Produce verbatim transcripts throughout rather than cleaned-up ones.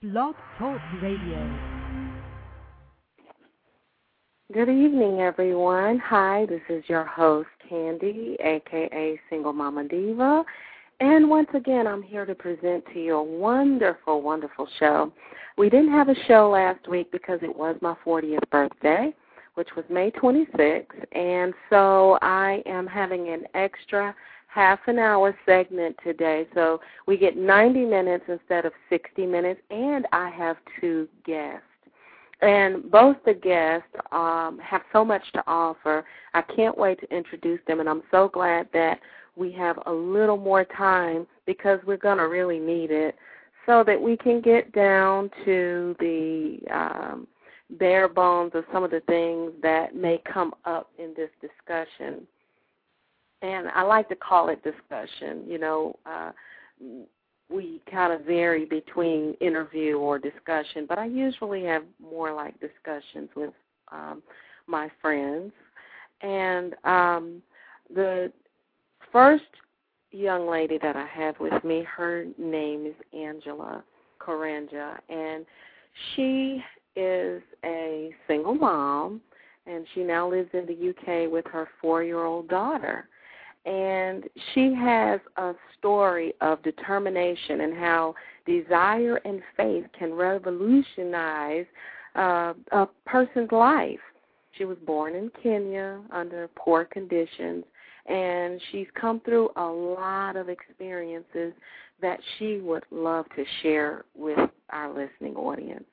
Blog Talk Radio. Good evening, everyone. Hi, this is your host, Candy, a k a. Single Mama Diva. And once again, I'm here to present to you a wonderful, wonderful show. We didn't have a show last week because it was my fortieth birthday, which was May twenty-sixth. And so I am having an extra half an hour segment today. So we get ninety minutes instead of sixty minutes, and I have two guests. And both the guests um, have so much to offer. I can't wait to introduce them, and I'm so glad that we have a little more time because we're going to really need it so that we can get down to the um, bare bones of some of the things that may come up in this discussion. And I like to call it discussion. You know, uh, we kind of vary between interview or discussion, but I usually have more like discussions with um, my friends. And um, the first young lady that I have with me, her name is Angela Karanja, and she is a single mom, and she now lives in the U K with her four-year-old daughter. And she has a story of determination and how desire and faith can revolutionize uh, a person's life. She was born in Kenya under poor conditions, and she's come through a lot of experiences that she would love to share with our listening audience.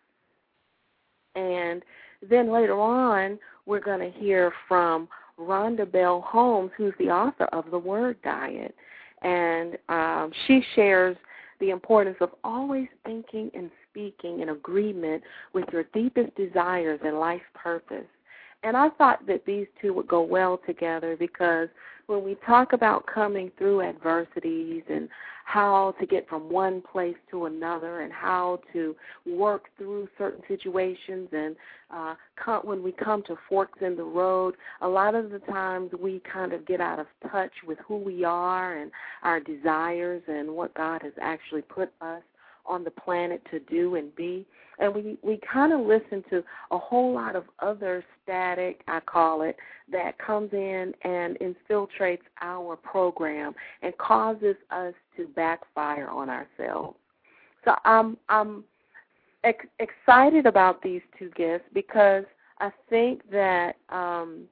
And then later on, we're going to hear from Rhonda Bell Holmes, who's the author of The Word Diet. And um, she shares the importance of always thinking and speaking in agreement with your deepest desires and life purpose. And I thought that these two would go well together because when we talk about coming through adversities and how to get from one place to another and how to work through certain situations and uh, come, when we come to forks in the road, a lot of the times we kind of get out of touch with who we are and our desires and what God has actually put us on the planet to do and be. And we, we kind of listen to a whole lot of other static, I call it, that comes in and infiltrates our program and causes us to backfire on ourselves. So I'm, I'm ex- excited about these two guests because I think that um,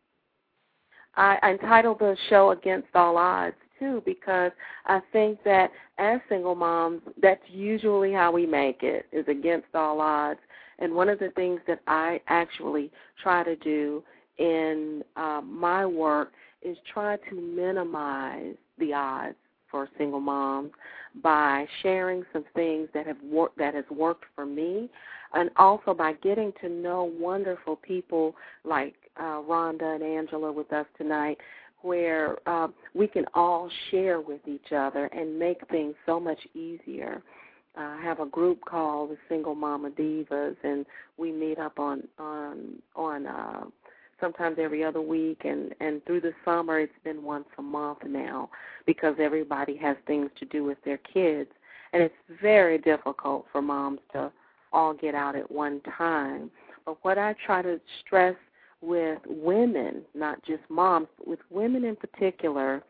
I, I entitled the show Against All Odds, too, because I think that as single moms, that's usually how we make it, is against all odds. And one of the things that I actually try to do in uh, my work is try to minimize the odds for single moms by sharing some things that have worked, that has worked for me, and also by getting to know wonderful people like uh, Rhonda and Angela with us tonight, where uh, we can all share with each other and make things so much easier. Uh, I have a group called the Single Mama Divas, and we meet up on on on uh, sometimes every other week, and, and through the summer it's been once a month now because everybody has things to do with their kids, and it's very difficult for moms to all get out at one time. But what I try to stress with women, not just moms, but with women in particular,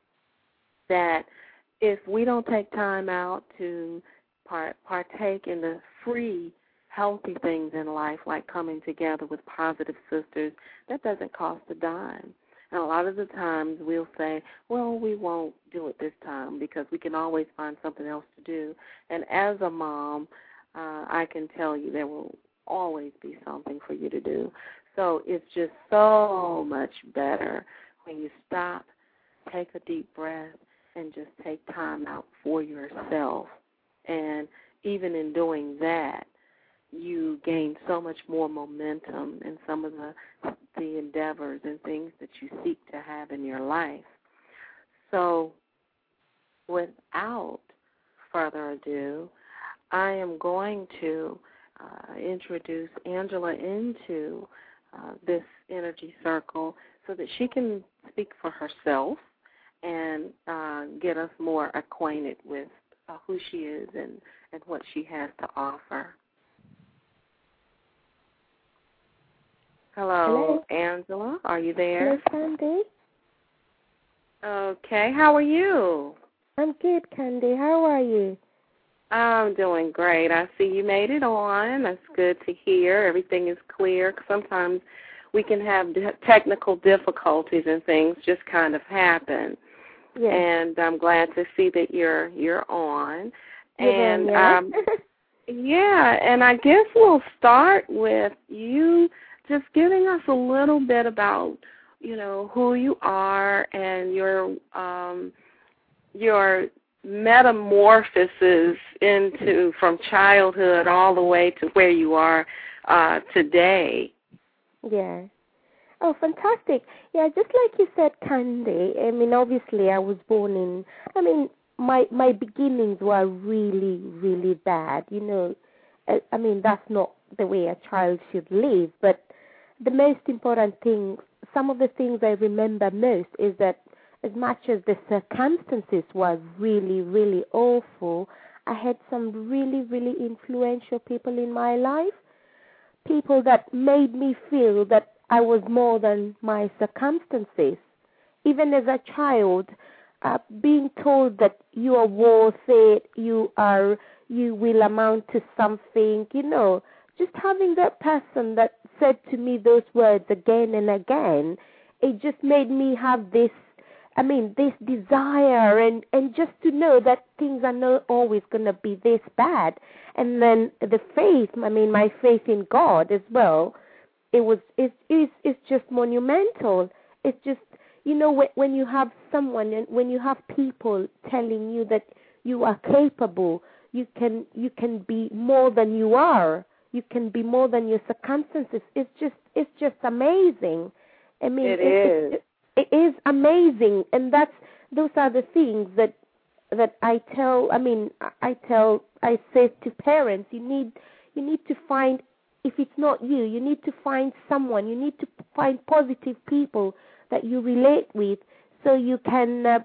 that if we don't take time out to part, partake in the free, healthy things in life, like coming together with positive sisters, that doesn't cost a dime. And a lot of the times we'll say, well, we won't do it this time because we can always find something else to do. And as a mom, uh, I can tell you there will always be something for you to do. So it's just so much better when you stop, take a deep breath, and just take time out for yourself. And even in doing that, you gain so much more momentum in some of the the endeavors and things that you seek to have in your life. So without further ado, I am going to uh, introduce Angela into Uh, this energy circle so that she can speak for herself and uh, get us more acquainted with uh, who she is and, and what she has to offer. Hello, Hello. Angela. Are you there? Hello, Candy. Okay. How are you? I'm good, Candy. How are you? I'm doing great. I see you made it on. That's good to hear. Everything is clear. Sometimes we can have technical difficulties and things just kind of happen. Yes. And I'm glad to see that you're you're on. You're and on, yeah? um, yeah, and I guess we'll start with you just giving us a little bit about, you know, who you are and your um, your metamorphoses into from childhood all the way to where you are uh, today. Yeah. Oh, fantastic. Yeah, just like you said, Candy, I mean, obviously I was born in, I mean, my my beginnings were really, really bad. You know, I, I mean, that's not the way a child should live, but the most important thing, some of the things I remember most is that as much as the circumstances were really, really awful, I had some really, really influential people in my life, people that made me feel that I was more than my circumstances. Even as a child, uh, being told that you are worth it, you are, you will amount to something, you know, just having that person that said to me those words again and again, it just made me have this, I mean, this desire and, and just to know that things are not always going to be this bad. And then the faith, I mean, my faith in God as well, it was, it is, it's just monumental. It's just, you know, when, when you have someone and when you have people telling you that you are capable, you can, you can be more than you are. You can be more than your circumstances. It's just, it's just amazing. I mean, it, it is. It, it is amazing, and that's those are the things that that I tell. I mean, I tell, I say to parents, you need, you need to find. If it's not you, you need to find someone. You need to find positive people that you relate with, so you can, uh,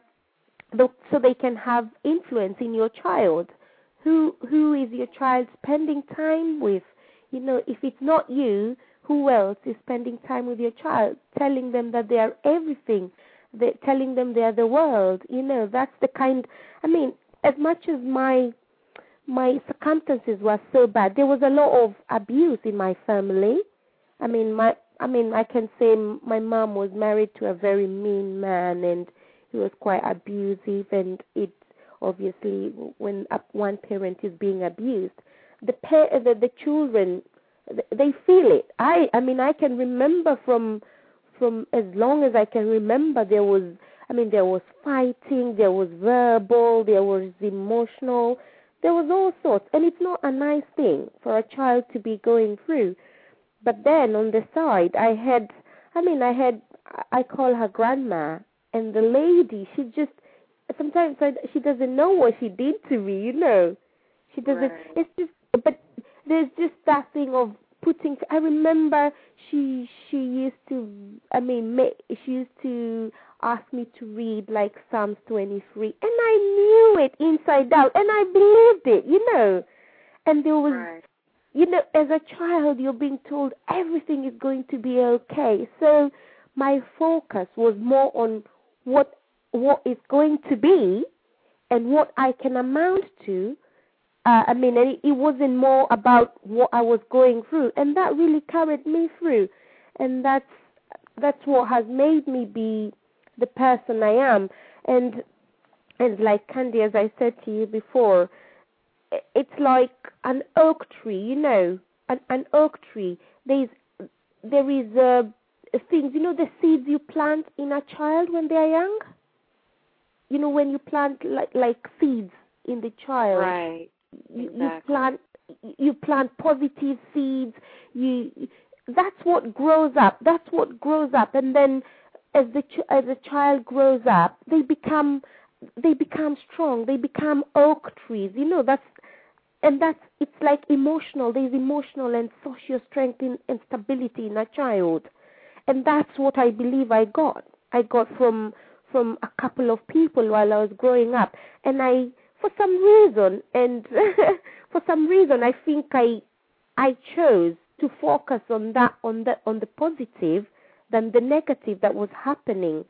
so they can have influence in your child. Who who is your child spending time with? You know, if it's not you, who else is spending time with your child, telling them that they are everything, they, telling them they are the world? You know, that's the kind. I mean, as much as my my circumstances were so bad, there was a lot of abuse in my family. I mean, my I mean, I can say my mom was married to a very mean man, and he was quite abusive, and it obviously when one parent is being abused, the pa- the, the children, they feel it. I I mean, I can remember from from as long as I can remember, there was, I mean, there was fighting, there was verbal, there was emotional, there was all sorts, and it's not a nice thing for a child to be going through. But then on the side, I had, I mean, I had, I call her grandma, and the lady, she just, sometimes I, she doesn't know what she did to me, you know. She doesn't, Right. it's just, but there's just that thing of putting, I remember she she used to, I mean, she used to ask me to read like Psalms twenty-three, and I knew it inside out, and I believed it, you know. And there was, Right. you know, as a child, you're being told everything is going to be okay. So my focus was more on what what is going to be and what I can amount to. Uh, I mean, it, it wasn't more about what I was going through, and that really carried me through, and that's that's what has made me be the person I am. And and like Candy, as I said to you before, it's like an oak tree, you know, an, an oak tree. There's there is uh, things, you know, the seeds you plant in a child when they are young. You know, when you plant like like seeds in the child. Right. You, exactly. you plant you plant positive seeds. You that's what grows up. That's what grows up, and then as the ch- as a child grows up, they become they become strong. They become oak trees. You know, that's and that's it's like emotional. There's emotional and social strength in, and stability in a child, and that's what I believe I got. I got from from a couple of people while I was growing up, and I. For some reason, and for some reason, I think I, I chose to to focus on that, on the on the positive, than the negative that was happening.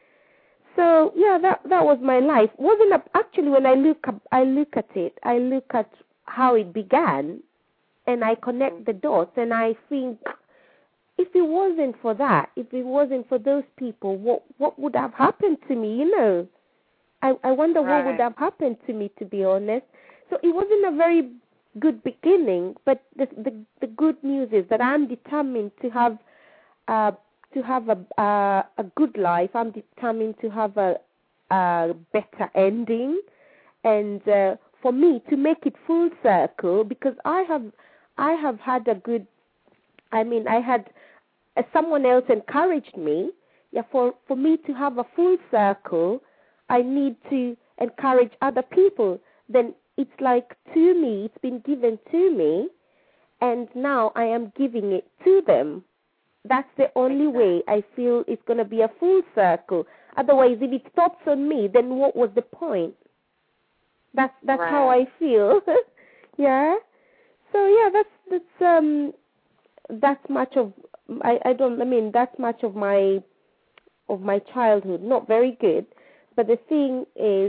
So yeah, that that was my life. Wasn't a, actually when I look up, I look at it, I look at how it began, and I connect the dots, and I think, if it wasn't for that, if it wasn't for those people, what what would have happened to me? You know, I I wonder Right. what would have happened to me, to be honest. So it wasn't a very good beginning, but the the, the good news is that I'm determined to have uh, to have a uh, a good life. I'm determined to have a, a better ending, and uh, for me to make it full circle, because I have I have had a good. I mean, I had uh, someone else encouraged me. Yeah, for for me to have a full circle, I need to encourage other people. Then it's like, to me, it's been given to me, and now I am giving it to them. That's the only way I feel it's going to be a full circle. Otherwise, if it stops on me, then what was the point? That's that's Right. how I feel. Yeah. So yeah, that's that's um that's much of I, I don't I mean that's much of my of my childhood. Not very good, but the thing is,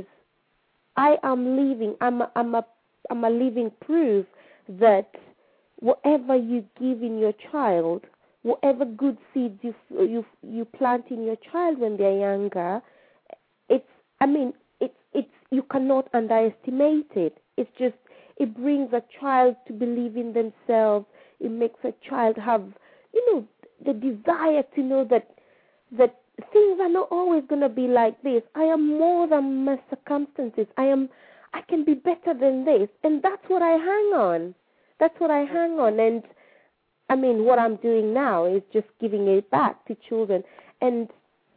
I am living. I'm a, I'm a I'm a living proof that whatever you give in your child, whatever good seeds you you you plant in your child when they're younger, it's I mean it's it's you cannot underestimate it. It's just it brings a child to believe in themselves. It makes a child have you know the desire to know that that things are not always going to be like this. I am more than my circumstances. I am. I can be better than this, and that's what I hang on. That's what I hang on, and I mean, what I'm doing now is just giving it back to children, and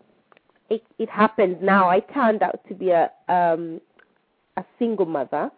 it it happens now. I turned out to be a um, a single mother,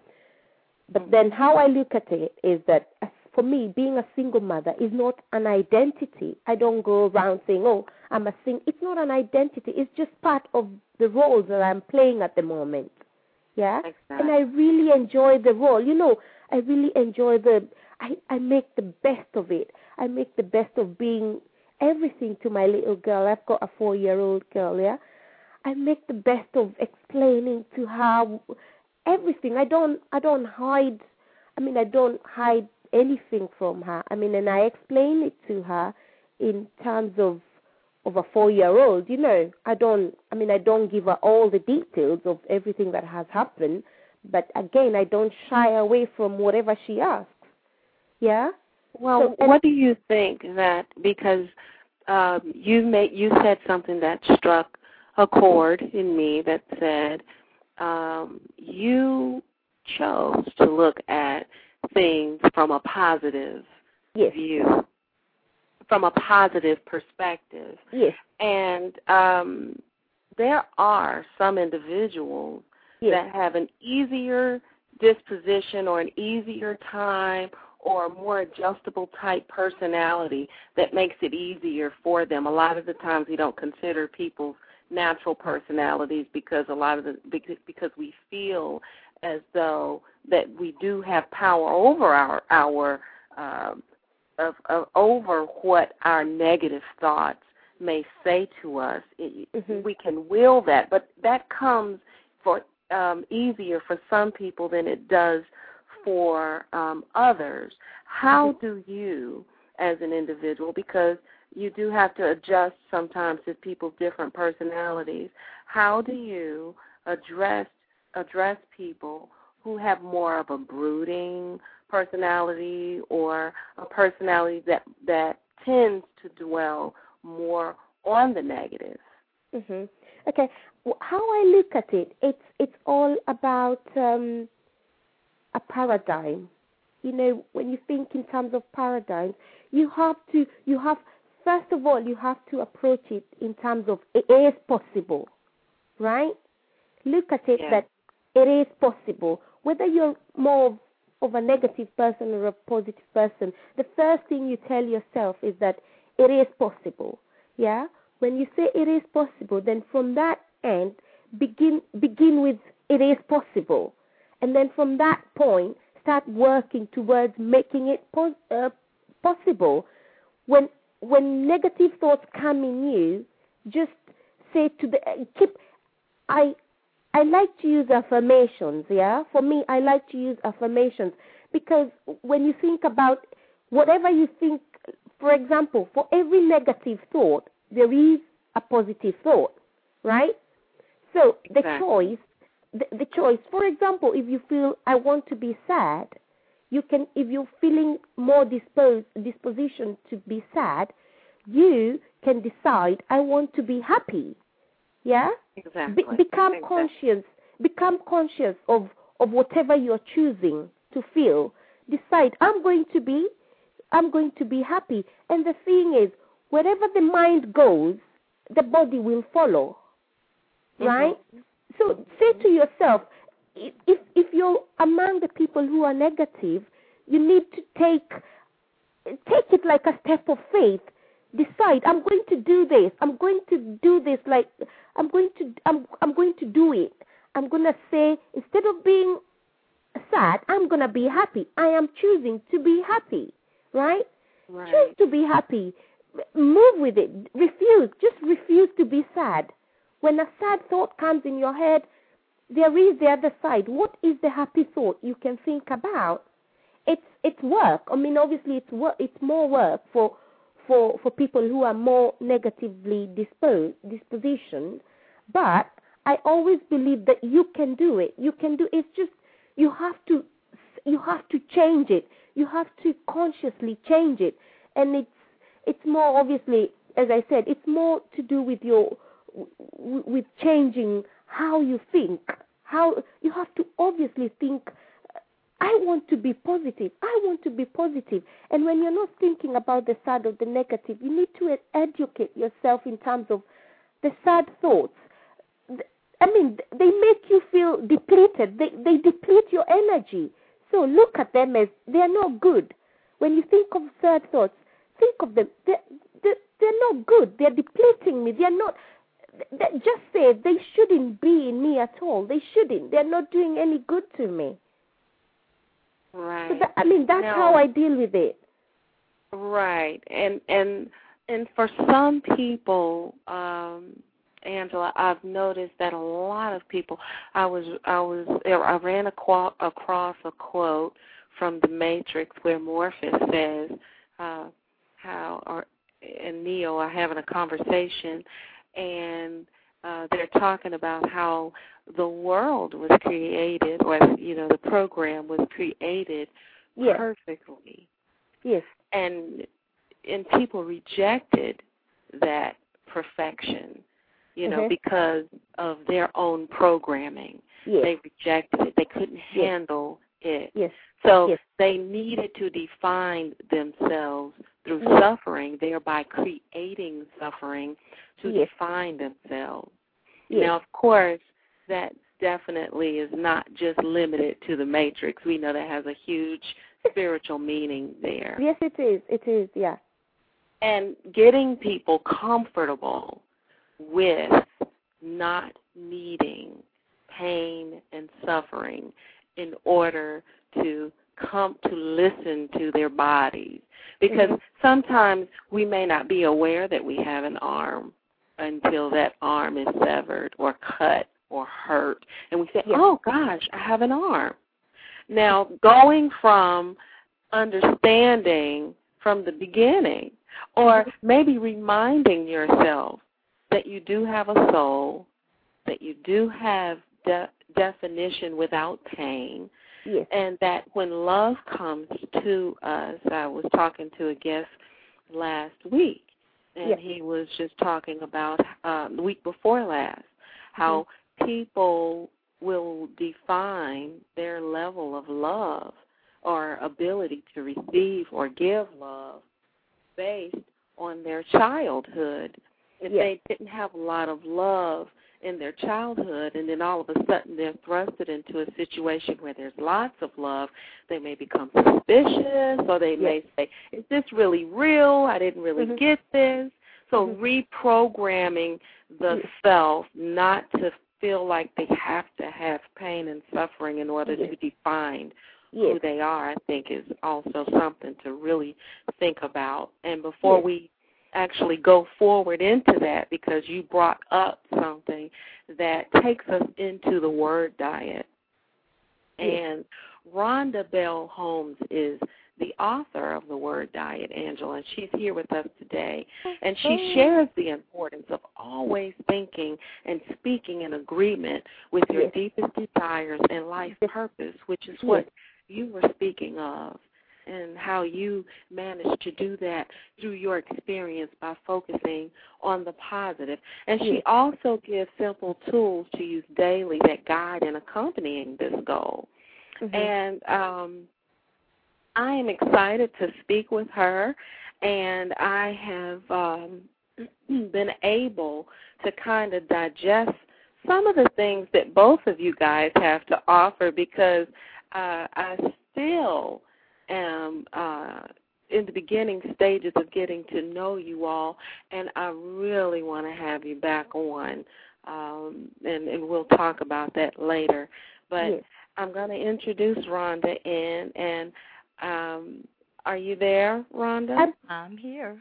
but then how I look at it is that for me, being a single mother is not an identity. I don't go around saying, "Oh, I'm a sing." It's not an identity. It's just part of the roles that I'm playing at the moment. Yeah, Exactly. and I really enjoy the role. You know, I really enjoy the. I I make the best of it. I make the best of being everything to my little girl. I've got a four-year-old girl. Yeah, I make the best of explaining to her everything. I don't. I don't hide. I mean, I don't hide anything from her. I mean, and I explain it to her in terms of of a four-year-old. You know, I don't. I mean, I don't give her all the details of everything that has happened. But again, I don't shy away from whatever she asks. Yeah. Well, So, what do you think that because um, you made you said something that struck a chord in me that said um, you chose to look at things from a positive yes. view, from a positive perspective. Yes. And um, there are some individuals Yes. that have an easier disposition or an easier time or a more adjustable type personality that makes it easier for them. A lot of the times we don't consider people's natural personalities because a lot of the because, because we feel as though that we do have power over our our um, of, of over what our negative thoughts may say to us. It, Mm-hmm. We can will that, but that comes for um, easier for some people than it does for um, others. How do you, as an individual, because you do have to adjust sometimes to people's different personalities, how do you address address people who have more of a brooding personality or a personality that that tends to dwell more on the negative? Mm-hmm. Okay. Well, how I look at it, it's it's all about um, a paradigm. You know, when you think in terms of paradigms, you have to you have first of all you have to approach it in terms of it is possible, right? Look at it Yeah. that it is possible. Whether you're more of, of a negative person or a positive person, the first thing you tell yourself is that it is possible. Yeah. When you say it is possible, then from that end, begin begin with it is possible, and then from that point, start working towards making it pos- uh, possible, when when negative thoughts come in you, just say to the keep. I I like to use affirmations. Yeah, for me, I like to use affirmations because when you think about whatever you think, for example, for every negative thought, there is a positive thought, right? So the Exactly. choice, the, the choice, for example, if you feel I want to be sad, you can, if you're feeling more disposed, disposition to be sad, you can decide I want to be happy. Yeah? Exactly. Be, become exactly. conscious, become conscious of, of whatever you're choosing to feel. Decide I'm going to be, I'm going to be happy. And the thing is, wherever the mind goes, the body will follow. Right? Mm-hmm. So say to yourself, if if you're among the people who are negative, you need to take take it like a step of faith. Decide, I'm going to do this. I'm going to do this. Like I'm going to I'm I'm going to do it. I'm gonna say, instead of being sad, I'm gonna be happy. I am choosing to be happy. Right? Right. Choose to be happy. Move with it. Refuse. Just refuse to be sad. When a sad thought comes in your head, there is the other side. What is the happy thought you can think about? It's it's work. I mean, obviously, it's work. It's more work for for for people who are more negatively disposed dispositioned. But I always believe that you can do it. You can do. It's just you have to you have to change it. You have to consciously change it, and it's it's more obviously, as I said, it's more to do with your with changing how you think. How you have to obviously think, I want to be positive. I want to be positive. And when you're not thinking about the sad or the negative, you need to educate yourself in terms of the sad thoughts. I mean, they make you feel depleted. They they deplete your energy. So look at them as they're not good. When you think of sad thoughts, think of them. They're, they're, they're not good. They're depleting me. They're not. Just say they shouldn't be in me at all. They shouldn't. They're not doing any good to me. Right. So that, I mean, that's now, how I deal with it. Right. And and and for some people, um, Angela, I've noticed that a lot of people. I was I was I ran across a quote from The Matrix where Morpheus says, uh, "How or and Neo are having a conversation." And uh, they're talking about how the world was created, or, you know, the program was created yes. perfectly. Yes. And and people rejected that perfection, you know, mm-hmm. because of their own programming. Yes. They rejected it. They couldn't handle yes. it. Yes. So yes. they needed to define themselves through yes. suffering, thereby creating suffering to yes. define themselves. Yes. Now, of course, that definitely is not just limited to the Matrix. We know that has a huge spiritual meaning there. Yes, it is. It is, yeah. And getting people comfortable with not needing pain and suffering in order to come to listen to their bodies. Because mm-hmm. sometimes we may not be aware that we have an arm until that arm is severed or cut or hurt. And we say, yes. oh, gosh, I have an arm. Now, going from understanding from the beginning, or maybe reminding yourself that you do have a soul, that you do have de- definition without pain, yes. and that when love comes to us, I was talking to a guest last week, and yes. he was just talking about uh, the week before last, how mm-hmm. people will define their level of love or ability to receive or give love based on their childhood. If yes. they didn't have a lot of love in their childhood, and then all of a sudden they're thrusted into a situation where there's lots of love, they may become suspicious, or they yes. may say, is this really real? I didn't really mm-hmm. get this. So mm-hmm. reprogramming the yes. self not to feel like they have to have pain and suffering in order yes. to define yes. who they are, I think is also something to really think about. And before yes. we actually go forward into that, because you brought up something that takes us into the word diet. yes. And Rhonda Bell Holmes is the author of the word diet, Angela, and she's here with us today. And she oh. shares the importance of always thinking and speaking in agreement with your yes. deepest desires and life yes. purpose, which is yes. what you were speaking of, and how you managed to do that through your experience by focusing on the positive. And she yes. also gives simple tools to use daily that guide in accompanying this goal. Mm-hmm. And um, I am excited to speak with her, and I have um, been able to kind of digest some of the things that both of you guys have to offer, because uh, I still am uh, in the beginning stages of getting to know you all, and I really want to have you back on, um, and, and we'll talk about that later. But yes. I'm going to introduce Rhonda in, and um, are you there, Rhonda? I'm here.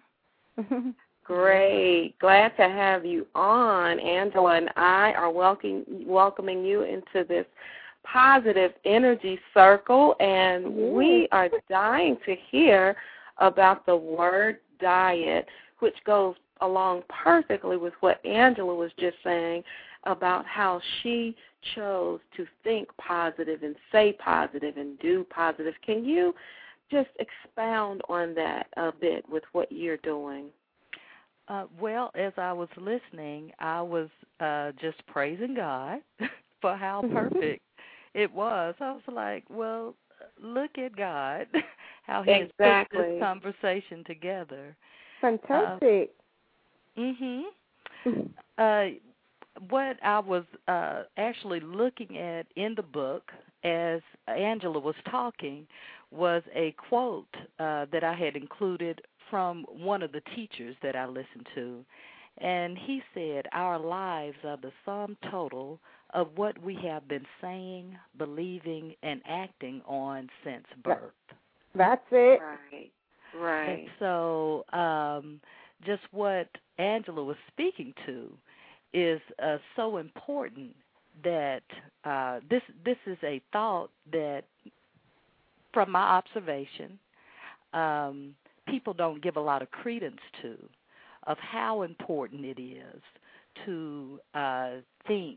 Great. Glad to have you on. Angela and I are welcoming, welcoming you into this positive energy circle, and yes. we are dying to hear about the word diet, which goes along perfectly with what Angela was just saying about how she chose to think positive and say positive and do positive. Can you just expound on that a bit with what you're doing? Uh, well, as I was listening, I was uh, just praising God for how perfect it was. I was like, well, look at God, how He exactly. has put this conversation together. Fantastic. Uh, mm-hmm. Uh, what I was uh, actually looking at in the book as Angela was talking was a quote uh, that I had included from one of the teachers that I listened to. And he said, our lives are the sum total of what we have been saying, believing, and acting on since birth. That's it. Right, right. And so um, just what Angela was speaking to is uh, so important that uh, this this is a thought that, from my observation, um, people don't give a lot of credence to, of how important it is to uh, think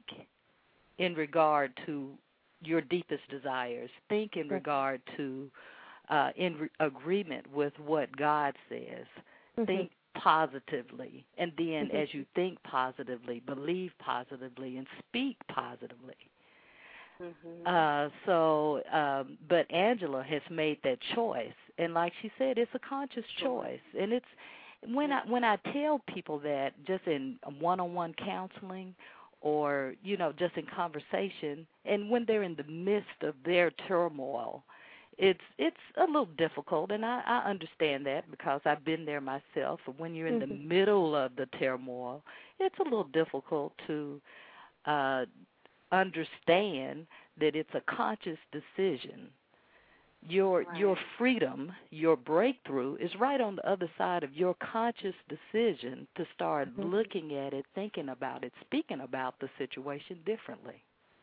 in regard to your deepest desires, think in regard to, uh, in re- agreement with what God says, mm-hmm. think positively, and then mm-hmm. as you think positively, believe positively, and speak positively. Mm-hmm. Uh, so, um, but Angela has made that choice, and like she said, it's a conscious choice. And it's when I when I tell people that, just in one-on-one counseling, or you know, just in conversation, and when they're in the midst of their turmoil, it's it's a little difficult, and I, I understand that because I've been there myself. When you're in mm-hmm. the middle of the turmoil, it's a little difficult to uh, understand that it's a conscious decision. Your right. your freedom, your breakthrough is right on the other side of your conscious decision to start mm-hmm. looking at it, thinking about it, speaking about the situation differently.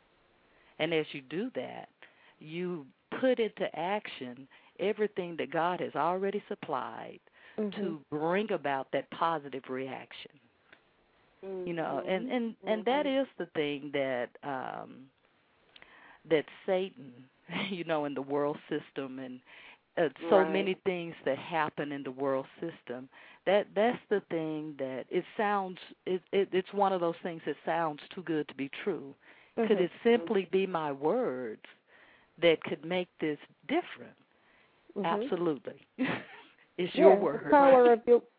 And as you do that, you put into action everything that God has already supplied mm-hmm. to bring about that positive reaction. Mm-hmm. You know, and, and, mm-hmm. and that is the thing that um, that Satan, you know, in the world system, and uh, so right. many things that happen in the world system, that that's the thing that it sounds, it, it, it's one of those things that sounds too good to be true. Mm-hmm. Could it simply be my words that could make this different? Mm-hmm. Absolutely. It's yeah, your word. The power of your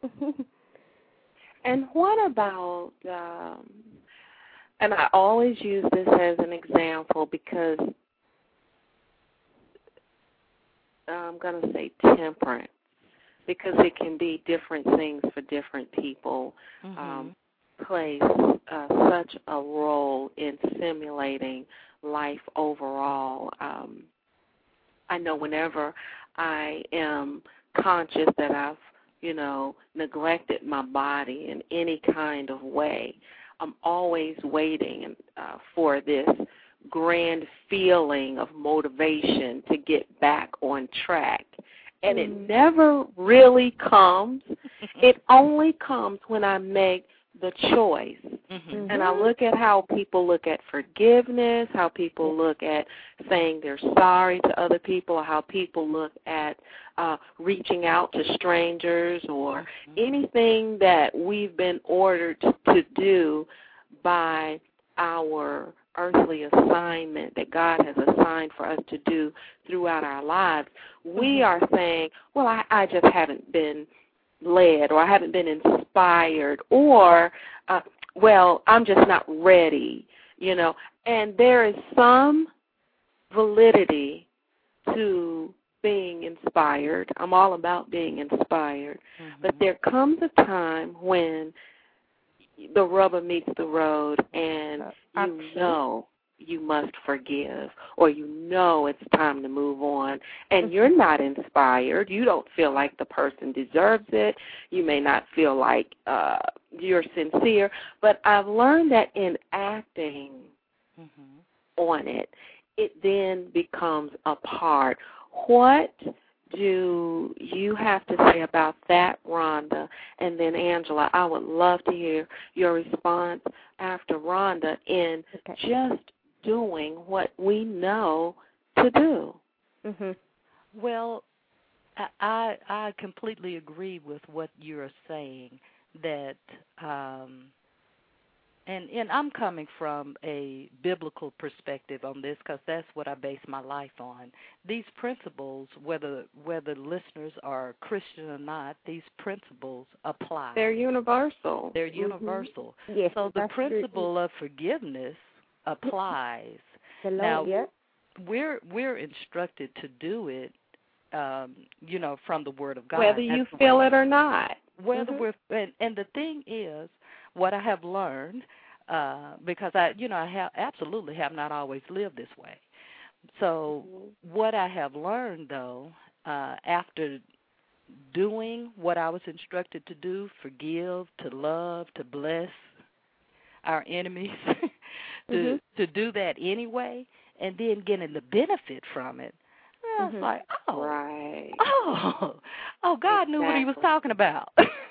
And what about, um, and I always use this as an example because I'm going to say temperance, because it can be different things for different people, mm-hmm. um, plays uh, such a role in simulating life overall. Um, I know whenever I am conscious that I've, you know, neglected my body in any kind of way, I'm always waiting uh, for this grand feeling of motivation to get back on track. And it never really comes. It only comes when I make the choice. Mm-hmm. And I look at how people look at forgiveness, how people look at saying they're sorry to other people, how people look at uh, reaching out to strangers or mm-hmm. anything that we've been ordered to do by our earthly assignment that God has assigned for us to do throughout our lives. We are saying, well, I, I just haven't been led, or I haven't been inspired, or, uh, well, I'm just not ready, you know. And there is some validity to being inspired. I'm all about being inspired. Mm-hmm. But there comes a time when the rubber meets the road and you know you must forgive, or you know it's time to move on, and you're not inspired. You don't feel like the person deserves it. You may not feel like uh, you're sincere, but I've learned that in acting mm-hmm. on it, it then becomes a part. What do you have to say about that, Rhonda? And then, Angela, I would love to hear your response after Rhonda in okay. just doing what we know to do. Mm-hmm. Well, I I completely agree with what you're saying, that um, and and I'm coming from a biblical perspective on this, because that's what I base my life on. These principles, whether whether listeners are Christian or not, these principles apply. They're universal. They're universal. Mm-hmm. Yes, so the principle true. of forgiveness applies. Hello, now, yeah. we're we're instructed to do it, um, you know, from the Word of God. Whether you That's feel it or not. Whether mm-hmm. we're and, and the thing is, what I have learned, uh, because I, you know, I have absolutely have not always lived this way. So mm-hmm. what I have learned, though, uh, after doing what I was instructed to do, forgive, to love, to bless our enemies, to mm-hmm. to do that anyway, and then getting the benefit from it. I was mm-hmm. like, oh, right. oh, oh, God exactly. knew what he was talking about.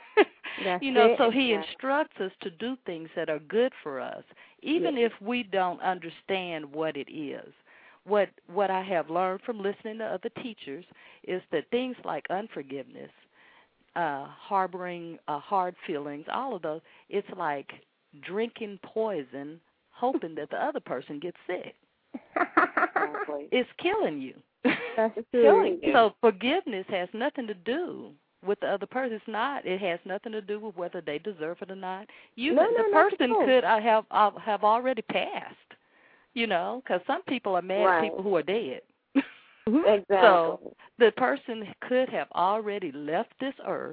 you know, it. so he exactly. instructs us to do things that are good for us, even yes. if we don't understand what it is. What what I have learned from listening to other teachers is that things like unforgiveness, uh, harboring uh, hard feelings, all of those, it's like drinking poison, hoping that the other person gets sick. Exactly. It's killing you. That's it's killing you. So forgiveness has nothing to do with the other person. It's not. It has nothing to do with whether they deserve it or not. You, no, the no, person could uh, have uh, have already passed. You know, because some people are mad right. at people who are dead. Exactly. So the person could have already left this earth.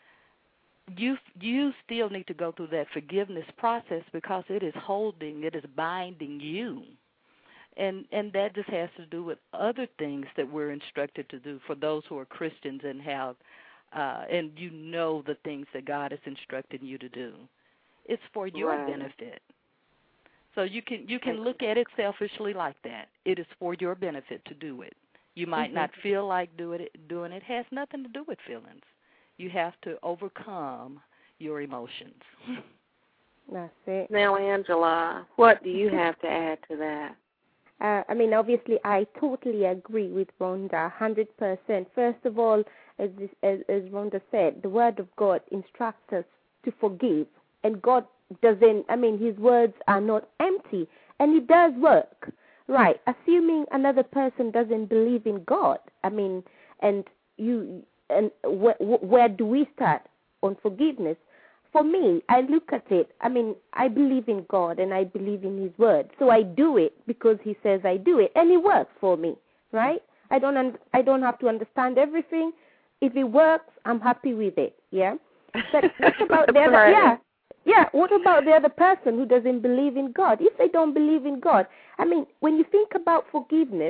You you still need to go through that forgiveness process, because it is holding, it is binding you. And and that just has to do with other things that we're instructed to do for those who are Christians and have, uh, and you know the things that God has instructed you to do. It's for your right. benefit. So you can you can look at it selfishly like that. It is for your benefit to do it. You might mm-hmm. not feel like doing it. Doing it has nothing to do with feelings. You have to overcome your emotions. That's it. Now, Angela, what do you have to add to that? Uh, I mean, obviously, I totally agree with Rhonda, one hundred percent. First of all, as, this, as, as Rhonda said, the Word of God instructs us to forgive. And God doesn't, I mean, His words are not empty. And it does work. Right. Assuming another person doesn't believe in God, I mean, and you, and wh- wh- where do we start on forgiveness? For me, I look at it, I mean, I believe in God and I believe in His Word. So I do it because He says I do it. And it works for me, right? I don't un- I don't have to understand everything. If it works, I'm happy with it, yeah? But what about the other, right. yeah, yeah, what about the other person who doesn't believe in God? If they don't believe in God, I mean, when you think about forgiveness,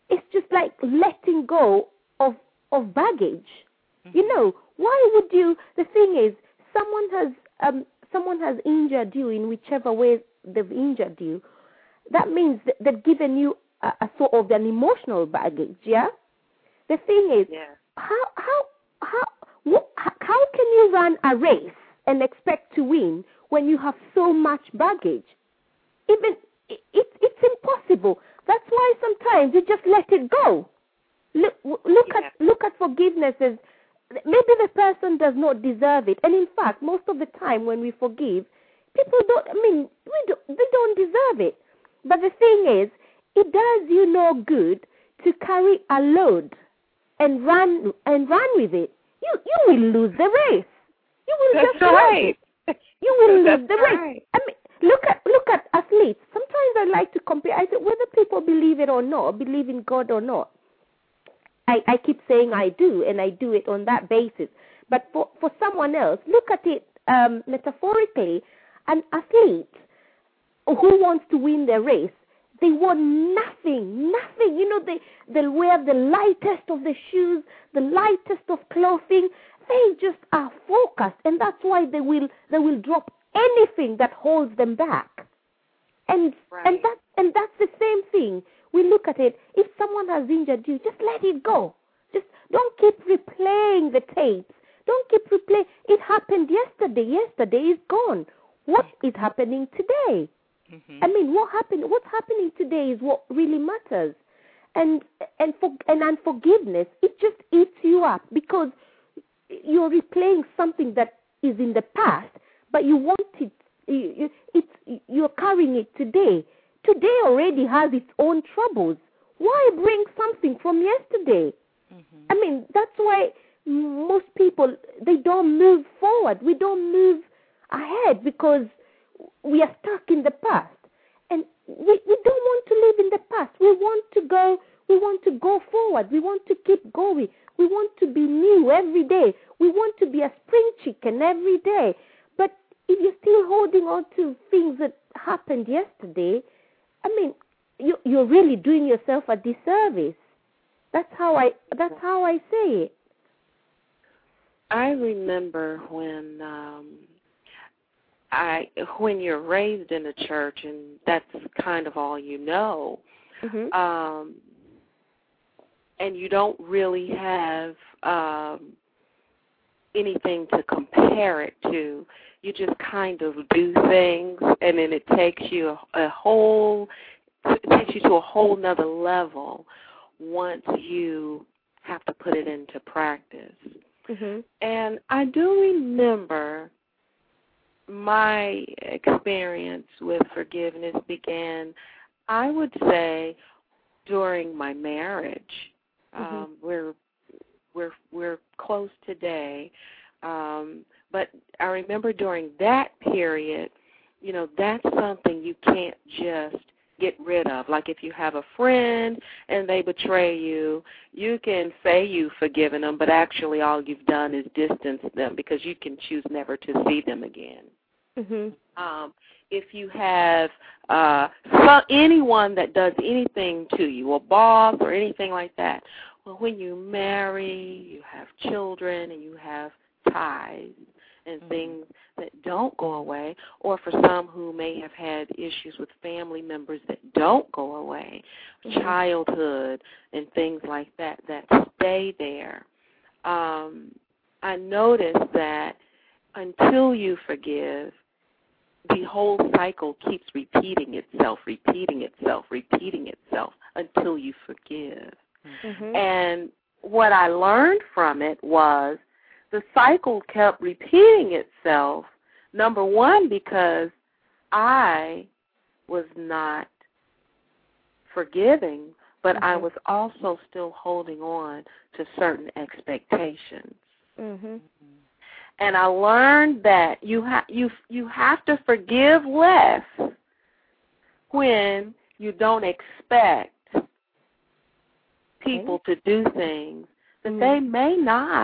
it's just like letting go of of baggage. Mm-hmm. You know, why would you? The thing is, someone has um someone has injured you in whichever way they've injured you. That means that they've given you a, a sort of an emotional baggage. Yeah. The thing is, yeah. how how how what, how can you run a race and expect to win when you have so much baggage? Even it, it, it's impossible. That's why sometimes you just let it go. Look, look yeah. at look at forgiveness as maybe the person does not deserve it, and in fact, most of the time when we forgive, people don't. I mean, we don't, they don't deserve it. But the thing is, it does you no good to carry a load and run and run with it. You you will lose the race. You will That's just right. lose it. You will That's lose the right. race. I mean, look at look at athletes. Sometimes I like to compare. I say whether people believe it or not, believe in God or not. I, I keep saying I do, and I do it on that basis. But for, for someone else, look at it um, metaphorically. An athlete who wants to win the race, they want nothing, nothing. You know, they, they'll wear the lightest of the shoes, the lightest of clothing. They just are focused, and that's why they will they will drop anything that holds them back. And right. and that and that's the same thing. We look at it. If someone has injured you, just let it go. Just don't keep replaying the tapes. Don't keep replaying. It happened yesterday. Yesterday is gone. What is happening today? Mm-hmm. I mean, what happened? What's happening today is what really matters. And and for and unforgiveness, it just eats you up because you're replaying something that is in the past, but you want it. You, you, it's you're carrying it today. Today already has its own troubles. Why bring something from yesterday? Mm-hmm. I mean, that's why most people, they don't move forward. We don't move ahead because we are stuck in the past. And we, we don't want to live in the past. We want to go, we want to go forward. We want to keep going. We want to be new every day. We want to be a spring chicken every day. But if you're still holding on to things that happened yesterday, I mean, you, you're really doing yourself a disservice. That's how I. That's how I say it. I remember when um, I when you're raised in a church and that's kind of all you know, mm-hmm. um, and you don't really have um, anything to compare it to. You just kind of do things, and then it takes you a, a whole, it takes you to a whole nother level once you have to put it into practice. Mm-hmm. And I do remember my experience with forgiveness began, I would say, during my marriage. Mm-hmm. Um, we're we're we're close today. Um, But I remember during that period, you know, that's something you can't just get rid of. Like if you have a friend and they betray you, you can say you've forgiven them, but actually all you've done is distance them because you can choose never to see them again. Mm-hmm. Um, if you have uh, some, anyone that does anything to you, a boss or anything like that, well, when you marry, you have children, and you have ties and things that don't go away, or for some who may have had issues with family members that don't go away, mm-hmm. childhood and things like that that stay there. Um, I noticed that until you forgive, the whole cycle keeps repeating itself, repeating itself, repeating itself until you forgive. Mm-hmm. And what I learned from it was the cycle kept repeating itself, number one, because I was not forgiving, but mm-hmm. I was also still holding on to certain expectations. Mm-hmm. And I learned that you, ha- you, you have to forgive less when you don't expect people okay. to do things that mm-hmm. they may not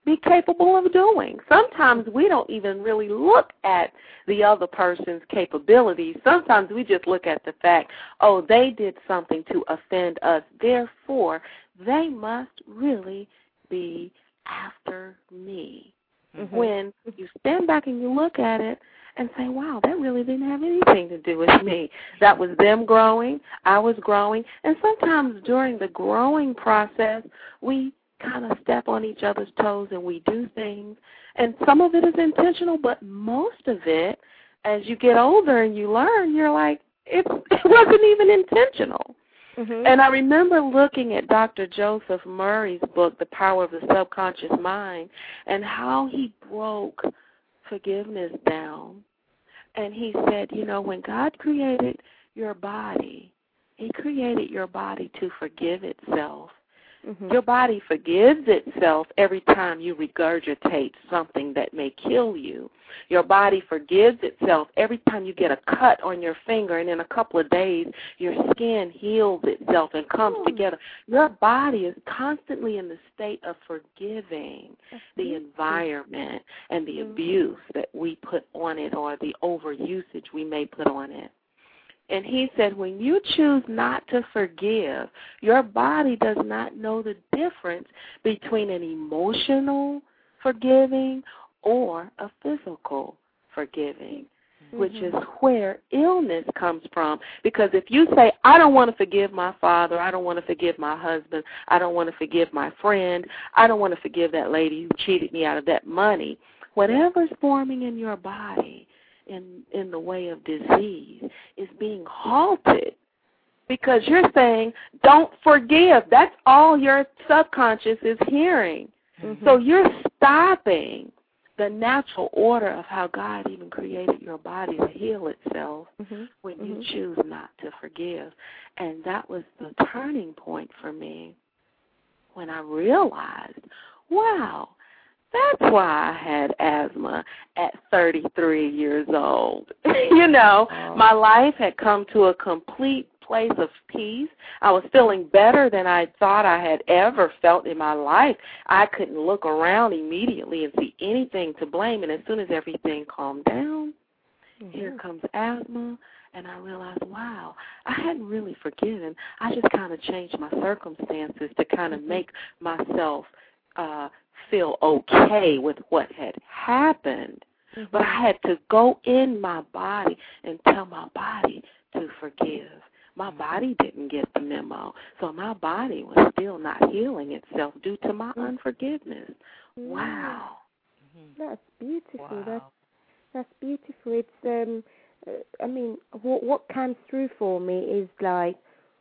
be capable of doing. Sometimes we don't even really look at the other person's capabilities. Sometimes we just look at the fact, oh, they did something to offend us, therefore they must really be after me. Mm-hmm. When you stand back and you look at it and say, wow, that really didn't have anything to do with me. That was them growing, I was growing, and sometimes during the growing process, we kind of step on each other's toes and we do things, and some of it is intentional, but most of it, as you get older and you learn, you're like, it, it wasn't even intentional. Mm-hmm. And I remember looking at Doctor Joseph Murray's book, The Power of the Subconscious Mind, and how he broke forgiveness down. And he said, you know, when God created your body, he created your body to forgive itself. Mm-hmm. Your body forgives itself every time you regurgitate something that may kill you. Your body forgives itself every time you get a cut on your finger, and in a couple of days your skin heals itself and comes mm. together. Your body is constantly in the state of forgiving the environment and the mm. abuse that we put on it or the overusage we may put on it. And he said, when you choose not to forgive, your body does not know the difference between an emotional forgiving or a physical forgiving, mm-hmm. which is where illness comes from. Because if you say, I don't want to forgive my father, I don't want to forgive my husband, I don't want to forgive my friend, I don't want to forgive that lady who cheated me out of that money, whatever's forming in your body in in the way of disease is being halted because you're saying, don't forgive. That's all your subconscious is hearing. Mm-hmm. So you're stopping the natural order of how God even created your body to heal itself mm-hmm. when mm-hmm. you choose not to forgive. And that was the turning point for me when I realized, wow, that's why I had asthma at thirty-three years old. you know, oh. my life had come to a complete place of peace. I was feeling better than I thought I had ever felt in my life. I couldn't look around immediately and see anything to blame. And as soon as everything calmed down, mm-hmm. here comes asthma. And I realized, wow, I hadn't really forgiven. I just kind of changed my circumstances to kind of mm-hmm. make myself uh, feel okay with what had happened. Mm-hmm. But I had to go in my body and tell my body to forgive. My body didn't get the memo, so my body was still not healing itself due to my unforgiveness. Mm-hmm. Wow. Mm-hmm. That's beautiful. Wow. That's, that's beautiful. It's, um, uh, I mean, what, what comes through for me is like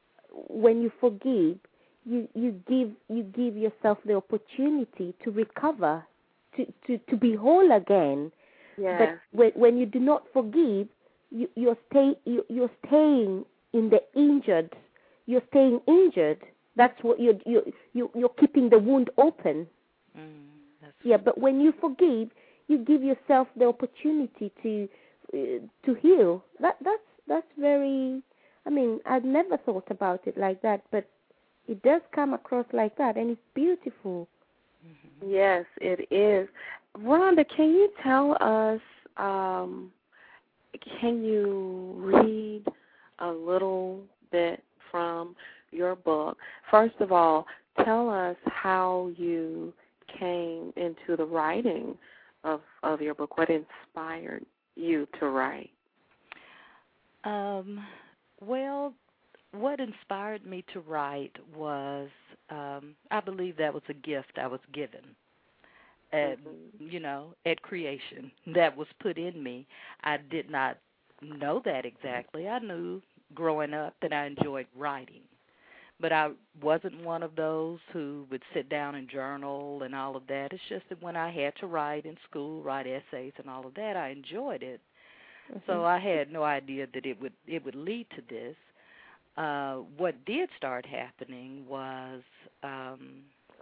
when you forgive, you, you give you give yourself the opportunity to recover, to, to, to be whole again. Yes. But when, when you do not forgive, you, you're, stay, you, you're staying in the injured. You're staying injured. That's what you're, you're, you're, you're keeping the wound open. Mm, that's yeah, but when you forgive, you give yourself the opportunity to uh, to heal. That that's that's very. I mean, I'd never thought about it like that, but it does come across like that, and it's beautiful. Mm-hmm. Yes, it is. Rhonda, can you tell us? Um, can you read a little bit from your book? First of all, tell us how you came into the writing of, of your book. What inspired you to write? Um, well, what inspired me to write was, um, I believe that was a gift I was given. At, mm-hmm. you know, at creation that was put in me. I did not know that exactly. I knew growing up that I enjoyed writing, but I wasn't one of those who would sit down and journal and all of that. It's just that when I had to write in school, write essays and all of that, I enjoyed it. Mm-hmm. So I had no idea that it would it would lead to this. Uh, what did start happening was um,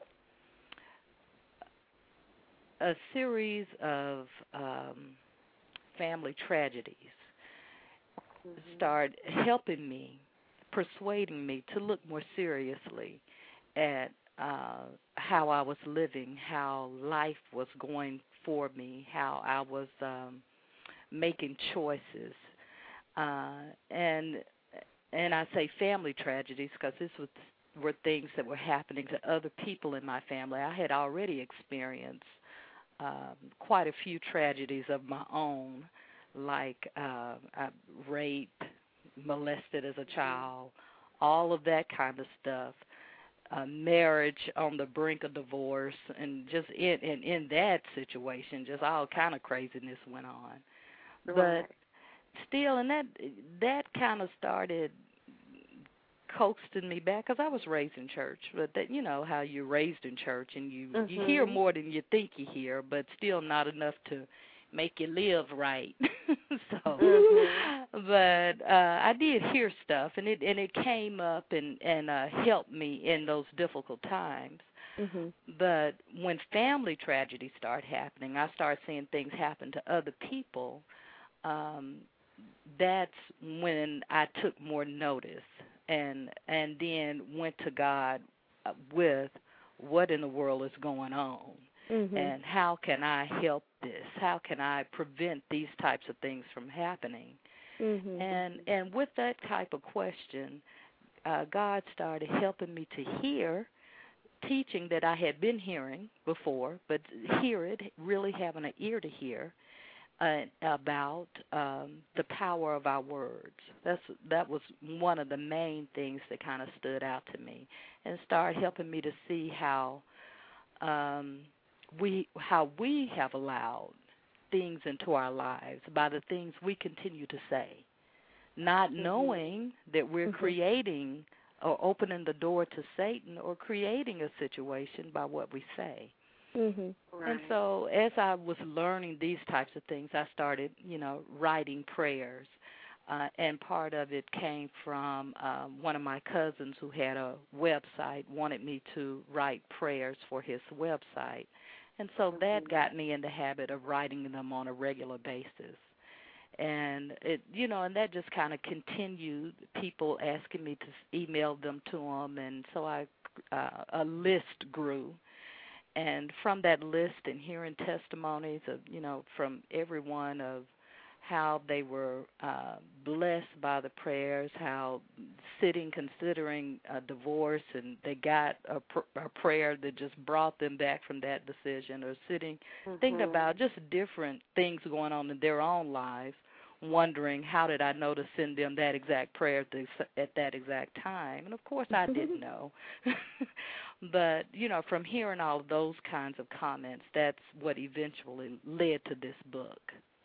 a series of um, family tragedies mm-hmm. started helping me, persuading me to look more seriously at uh, how I was living, how life was going for me, how I was um, making choices, uh, and and I say family tragedies because this was were things that were happening to other people in my family. I had already experienced um, quite a few tragedies of my own, like uh, I raped, molested as a child, all of that kind of stuff. Uh, marriage on the brink of divorce, and just in, in in that situation, just all kind of craziness went on. Right. But still, and that that kind of started coaxing me back because I was raised in church. But that, you know how you're raised in church and you mm-hmm. you hear more than you think you hear, but still not enough to make you live right. so, mm-hmm. but uh, I did hear stuff, and it and it came up and and uh, helped me in those difficult times. Mhm. But when family tragedies start happening, I start seeing things happen to other people. Um, that's when I took more notice, and and then went to God with what in the world is going on. Mhm. And how can I help this? How can I prevent these types of things from happening? Mhm. And and with that type of question, uh, God started helping me to hear teaching that I had been hearing before, but hear it, really having an ear to hear uh, about um, the power of our words. That's that was one of the main things that kind of stood out to me, and started helping me to see how. Um, we how we have allowed things into our lives by the things we continue to say, not mm-hmm. knowing that we're Mhm. creating or opening the door to Satan or creating a situation by what we say. Mhm. Right. And so as I was learning these types of things, I started, you know, writing prayers. Uh, and part of it came from um, one of my cousins who had a website, wanted me to write prayers for his website. And so mm-hmm. that got me in the habit of writing them on a regular basis. And, it, you know, and that just kind of continued, people asking me to email them to them. And so I, uh, a list grew. And from that list and hearing testimonies of, you know, from everyone of how they were uh, blessed by the prayers, how sitting, considering a divorce, and they got a, pr- a prayer that just brought them back from that decision, or sitting, mm-hmm. thinking about just different things going on in their own lives, wondering how did I know to send them that exact prayer at, the, at that exact time. And, of course, I didn't know. But, you know, from hearing all of those kinds of comments, that's what eventually led to this book.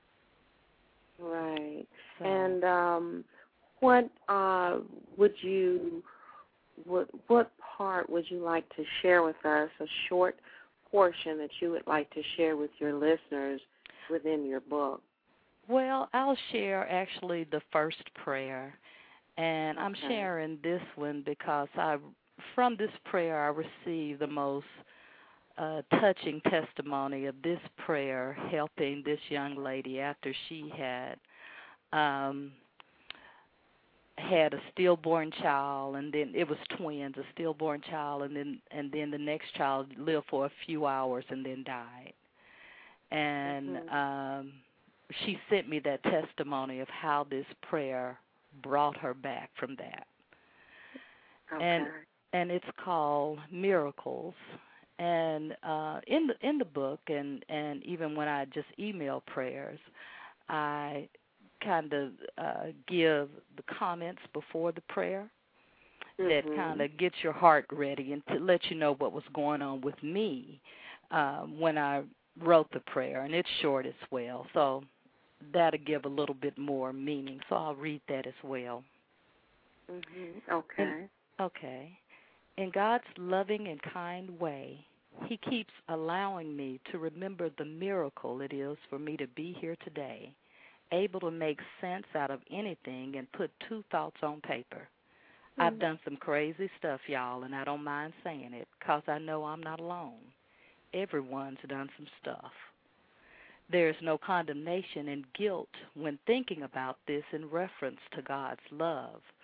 Right. So. And um, what uh, would you, what what part would you like to share with us? A short portion that you would like to share with your listeners within your book. Well, I'll share actually the first prayer, and I'm Okay. sharing this one because I, from this prayer, I received the most uh, touching testimony of this prayer helping this young lady after she had um, had a stillborn child, and then it was twins, a stillborn child, and then and then the next child lived for a few hours and then died. And mm-hmm. um, she sent me that testimony of how this prayer brought her back from that. Okay. And and it's called Miracles. And uh, in the in the book, and, and even when I just email prayers, I kind of uh, give the comments before the prayer mm-hmm. that kind of gets your heart ready and to let you know what was going on with me um, when I wrote the prayer. And it's short as well, so that'll give a little bit more meaning. So I'll read that as well. Mm-hmm. Okay. And, okay. In God's loving and kind way, He keeps allowing me to remember the miracle it is for me to be here today, able to make sense out of anything and put two thoughts on paper. Mm-hmm. I've done some crazy stuff, y'all, and I don't mind saying it because I know I'm not alone. Everyone's done some stuff. There's no condemnation and guilt when thinking about this in reference to God's love.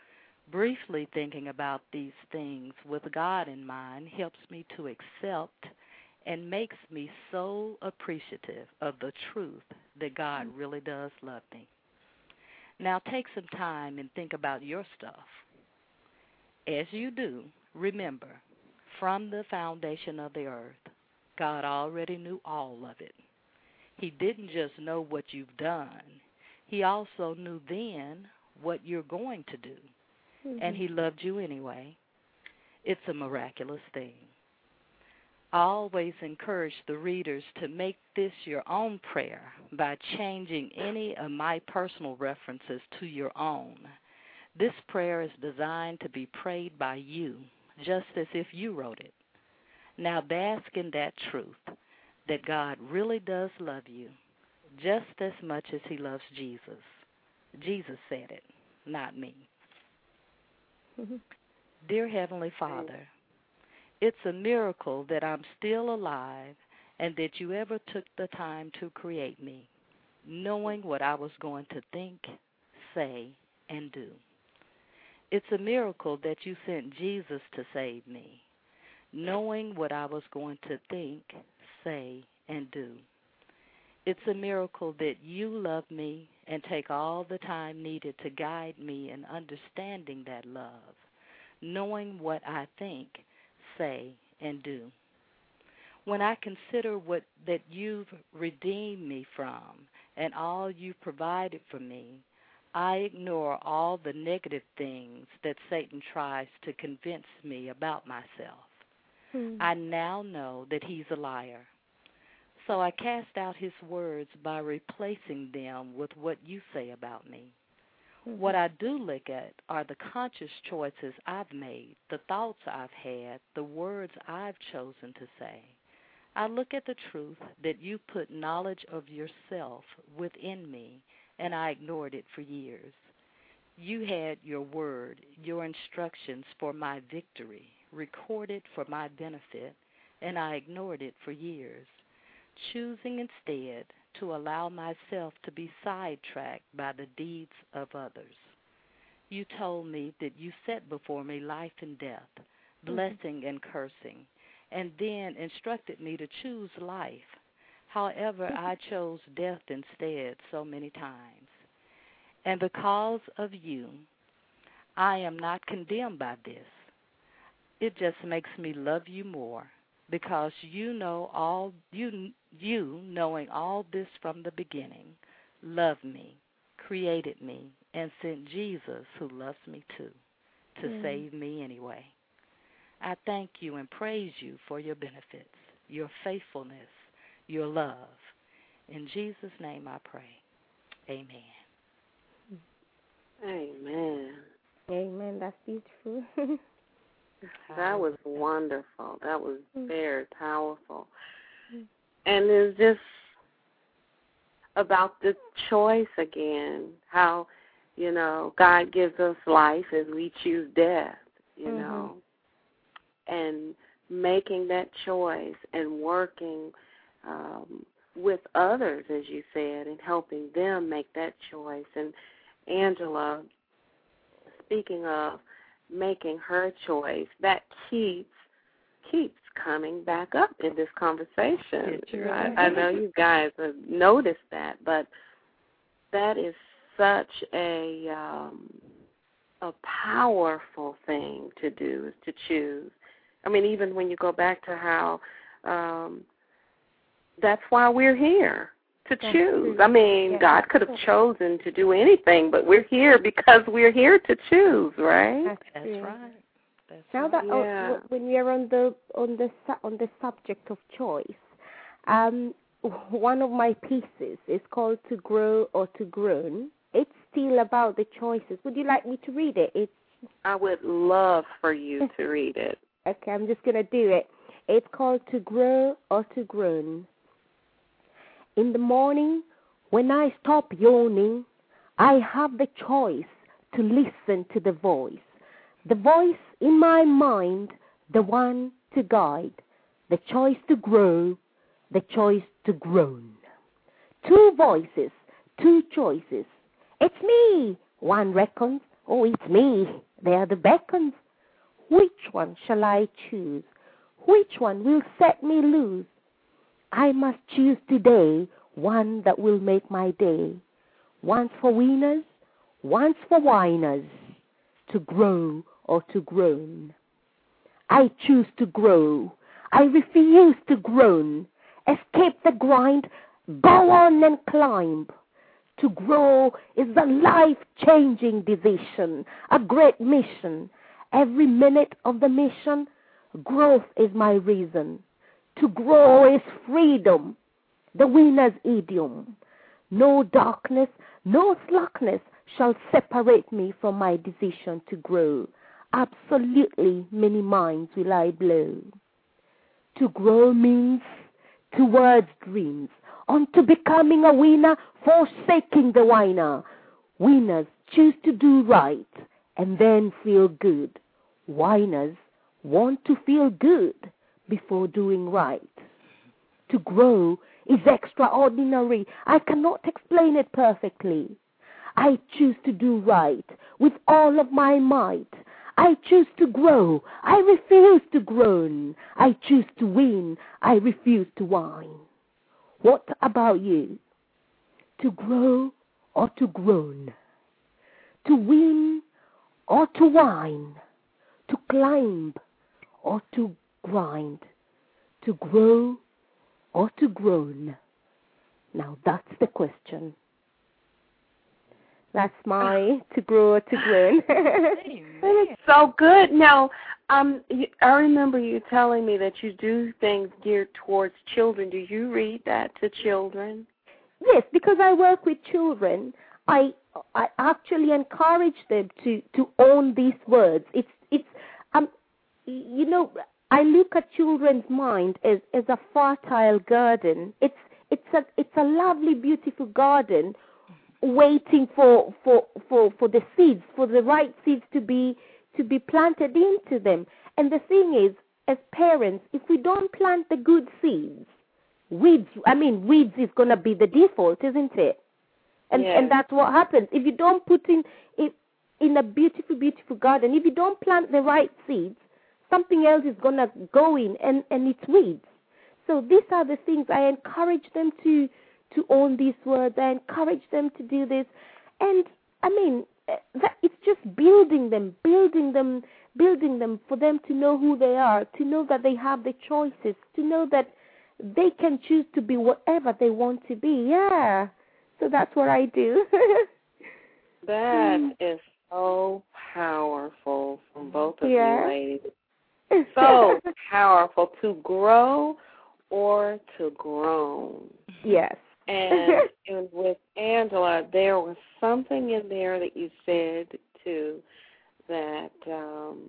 Briefly thinking about these things with God in mind helps me to accept and makes me so appreciative of the truth that God really does love me. Now take some time and think about your stuff. As you do, remember, from the foundation of the earth, God already knew all of it. He didn't just know what you've done. He also knew then what you're going to do. Mm-hmm. And he loved you anyway. It's a miraculous thing. I always encourage the readers to make this your own prayer by changing any of my personal references to your own. This prayer is designed to be prayed by you, just as if you wrote it. Now bask in that truth, that God really does love you, just as much as he loves Jesus. Jesus said it, not me. Mm-hmm. Dear Heavenly Father, it's a miracle that I'm still alive and that you ever took the time to create me, knowing what I was going to think, say, and do. It's a miracle that you sent Jesus to save me, knowing what I was going to think, say, and do. It's a miracle that you love me and take all the time needed to guide me in understanding that love, knowing what I think, say, and do. When I consider what that you've redeemed me from and all you've provided for me, I ignore all the negative things that Satan tries to convince me about myself. Hmm. I now know that he's a liar. So I cast out his words by replacing them with what you say about me. Mm-hmm. What I do look at are the conscious choices I've made, the thoughts I've had, the words I've chosen to say. I look at the truth that you put knowledge of yourself within me, and I ignored it for years. You had your word, your instructions for my victory, recorded for my benefit, and I ignored it for years, choosing instead to allow myself to be sidetracked by the deeds of others. You told me that you set before me life and death, blessing and cursing, and then instructed me to choose life. However, I chose death instead so many times. And because of you, I am not condemned by this. It just makes me love you more, because you know all you you knowing all this from the beginning, loved me, created me, and sent Jesus, who loves me too, to mm. save me anyway. I thank you and praise you for your benefits, your faithfulness, your love. In Jesus' name I pray. Amen. Amen. Amen. That's beautiful. That was wonderful. That was very powerful. And it's just about the choice again, how, you know, God gives us life as we choose death, you mm-hmm. know, and making that choice and working um, with others, as you said, and helping them make that choice. And Angela, speaking of making her choice, that keeps keeps coming back up in this conversation. I, I know you guys have noticed that, but that is such a um, a powerful thing to do, is to choose. I mean, even when you go back to how um, that's why we're here, to that's choose. True. I mean, yeah. God could have chosen to do anything, but we're here because we're here to choose, right? That's, that's right. That's now right. that yeah. uh, when we are on the on the on the subject of choice, um, one of my pieces is called "To Grow or to Grown." It's still about the choices. Would you like me to read it? It's. I would love for you to read it. Okay, I'm just gonna do it. It's called "To Grow or to Grown." In the morning, when I stop yawning, I have the choice to listen to the voice. The voice in my mind, the one to guide. The choice to grow, the choice to grown. Two voices, two choices. It's me, one reckons. Oh, it's me. They are the beacons. Which one shall I choose? Which one will set me loose? I must choose today one that will make my day. Once for winners, once for whiners, to grow or to groan. I choose to grow. I refuse to groan. Escape the grind, go on and climb. To grow is the life-changing decision, a great mission. Every minute of the mission, growth is my reason. To grow is freedom, the winner's idiom. No darkness, no slackness shall separate me from my decision to grow. Absolutely many minds will I blow. To grow means towards dreams, onto becoming a winner, forsaking the whiner. Winners choose to do right and then feel good. Whiners want to feel good before doing right. To grow is extraordinary. I cannot explain it perfectly. I choose to do right with all of my might. I choose to grow. I refuse to groan. I choose to win. I refuse to whine. What about you? To grow or to groan? To win or to whine? To climb or to grind? To grow or to groan? Now that's the question. That's my to grow or to groan. That is so good. Now, um, you, I remember you telling me that you do things geared towards children. Do you read that to children? Yes, because I work with children, I I actually encourage them to, to own these words. It's it's um you know, I look at children's mind as, as a fertile garden. It's it's a it's a lovely, beautiful garden waiting for, for, for, for the seeds, for the right seeds to be to be planted into them. And the thing is, as parents, if we don't plant the good seeds, weeds, I mean, weeds is going to be the default, isn't it? And Yes. and that's what happens. If you don't put in, in, in a beautiful, beautiful garden, if you don't plant the right seeds, something else is going to go in, and, and it's weeds. So these are the things I encourage them to to own these words. I encourage them to do this. And, I mean, that, it's just building them, building them, building them for them to know who they are, to know that they have the choices, to know that they can choose to be whatever they want to be. Yeah. So that's what I do. That mm. is so powerful from both of yeah. you ladies. So powerful. To grow or to groan. Yes. And, and with Angela, there was something in there that you said, too, that um,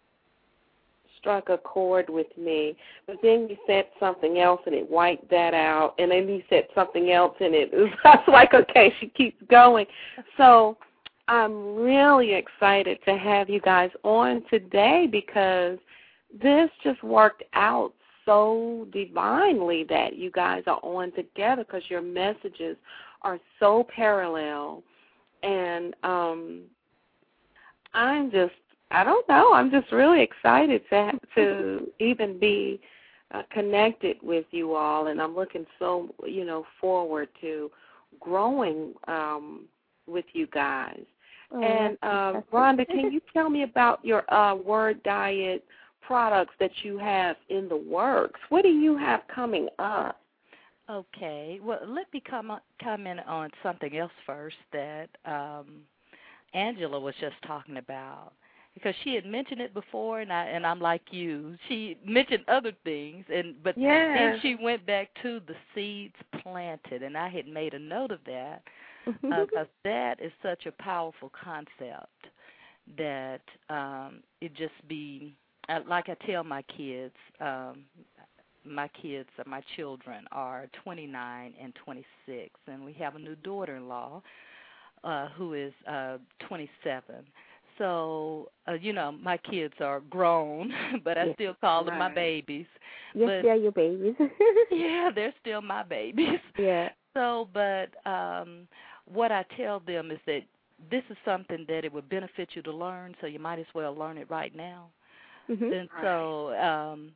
struck a chord with me. But then you said something else, and it wiped that out. And then you said something else, and it was like, okay, she keeps going. So I'm really excited to have you guys on today because this just worked out so divinely that you guys are on together because your messages are so parallel. And um, I'm just, I don't know, I'm just really excited to to even be uh, connected with you all, and I'm looking so, you know, forward to growing um, with you guys. Oh, and uh, Rhonda, can you tell me about your uh, Word Diet products that you have in the works? What do you have coming up? Okay. Well, let me come comment on something else first that um, Angela was just talking about, because she had mentioned it before, and I and I'm like you. She mentioned other things, and but yes. then she went back to the seeds planted, and I had made a note of that because uh, that is such a powerful concept that um, it just be. Uh, like I tell my kids, um, my kids, uh, my children are twenty-nine and twenty-six, and we have a new daughter-in-law uh, who is uh, twenty-seven. So, uh, you know, my kids are grown, but I yes. still call them right. my babies. Yes, but, they're your babies. yeah, they're still my babies. Yeah. So, but um, what I tell them is that this is something that it would benefit you to learn, so you might as well learn it right now. Mm-hmm. And so um,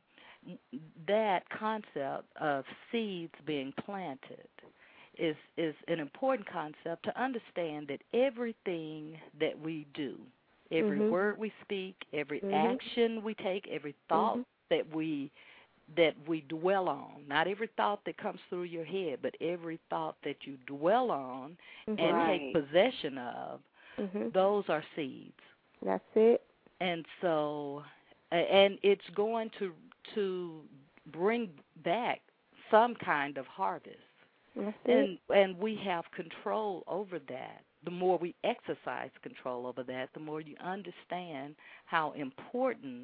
that concept of seeds being planted is is an important concept to understand that everything that we do, every mm-hmm. word we speak, every mm-hmm. action we take, every thought mm-hmm. that we that we dwell on, not every thought that comes through your head, but every thought that you dwell on mm-hmm. and right. take possession of, mm-hmm. those are seeds. That's it. And so, and it's going to to bring back some kind of harvest. That's and it. and we have control over that. The more we exercise control over that, the more you understand how important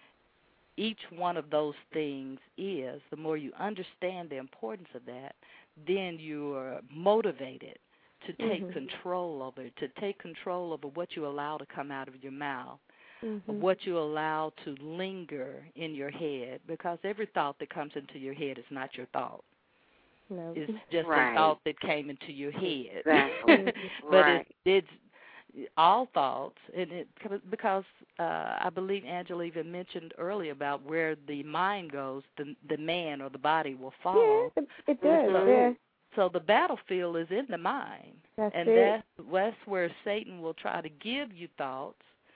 each one of those things is. The more you understand the importance of that, then you're motivated to take mm-hmm. control over it, to take control over what you allow to come out of your mouth, mm-hmm. what you allow to linger in your head, because every thought that comes into your head is not your thought. No. It's just right. a thought that came into your head. Exactly. But right. it, it's all thoughts, and it because uh, I believe Angela even mentioned earlier about where the mind goes, the the man or the body will fall. Yeah, it, it does. Mm-hmm. Yeah. So the battlefield is in the mind, That's and it. that's, that's where Satan will try to give you thoughts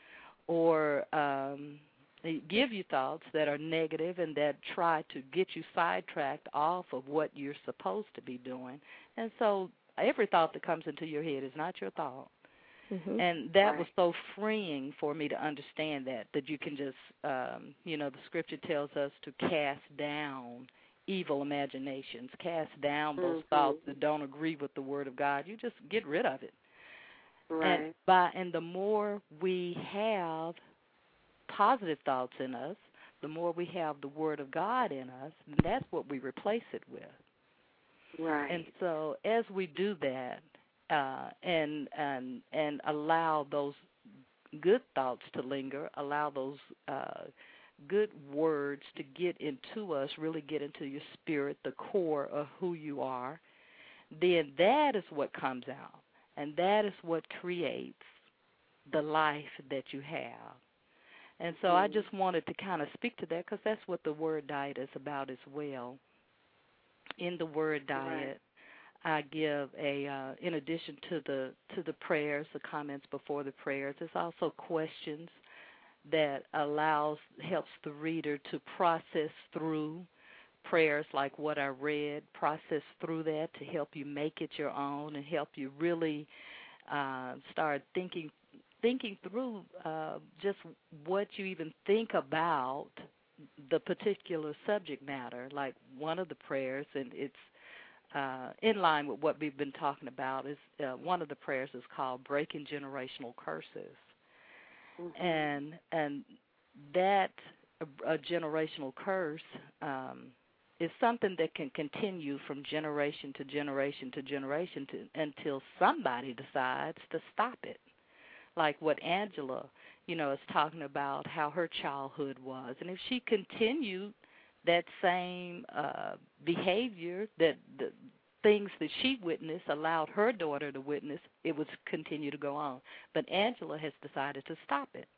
or um, give you thoughts that are negative and that try to get you sidetracked off of what you're supposed to be doing. And so every thought that comes into your head is not your thought. Mm-hmm. And that right. was so freeing for me to understand that, that you can just, um, you know, the scripture tells us to cast down evil imaginations, cast down those mm-hmm. thoughts that don't agree with the Word of God. You just get rid of it. Right. And by and the more we have positive thoughts in us, the more we have the Word of God in us, and that's what we replace it with. Right. And so as we do that uh, and and and allow those good thoughts to linger, allow those uh, good words to get into us, really get into your spirit, the core of who you are, then that is what comes out. And that is what creates the life that you have. And so mm-hmm. I just wanted to kind of speak to that because that's what the Word Diet is about as well. In the Word Diet, right. I give a, uh, in addition to the to the prayers, the comments before the prayers, there's also questions that allows, helps the reader to process through prayers like what I read, process through that to help you make it your own and help you really uh, start thinking thinking through uh, just what you even think about the particular subject matter. Like one of the prayers, and it's uh, in line with what we've been talking about, is uh, one of the prayers is called Breaking Generational Curses. Mm-hmm. And and that a, a generational curse um, is something that can continue from generation to generation to generation to, until somebody decides to stop it. Like what Angela, you know, is talking about how her childhood was. And if she continued that same uh, behavior, that the things that she witnessed allowed her daughter to witness, it would continue to go on. But Angela has decided to stop it.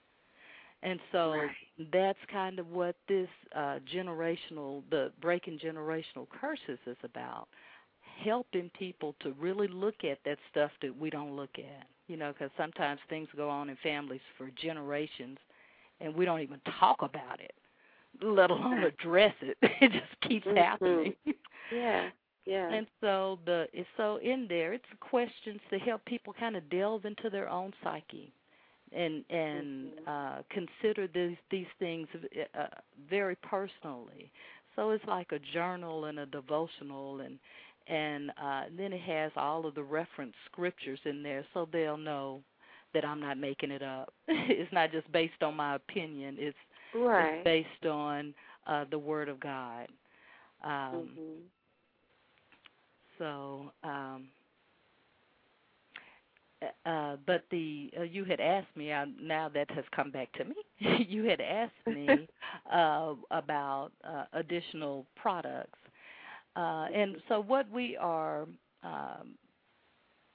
And so right. that's kind of what this uh, generational, the breaking generational curses is about, helping people to really look at that stuff that we don't look at. You know, because sometimes things go on in families for generations, and we don't even talk about it, let alone address it. It just keeps mm-hmm. happening. Yeah, yeah. And so the it's so in there, it's questions to help people kind of delve into their own psyche and and mm-hmm. uh, consider these these things uh, very personally. So it's like a journal and a devotional, and and uh, then it has all of the reference scriptures in there, so they'll know that I'm not making it up. It's not just based on my opinion. It's, right. it's based on uh, the Word of God. Um, mm-hmm. So, um, uh, but the uh, you had asked me, uh, now that has come back to me, you had asked me uh, about uh, additional products. Uh, and so what we are um,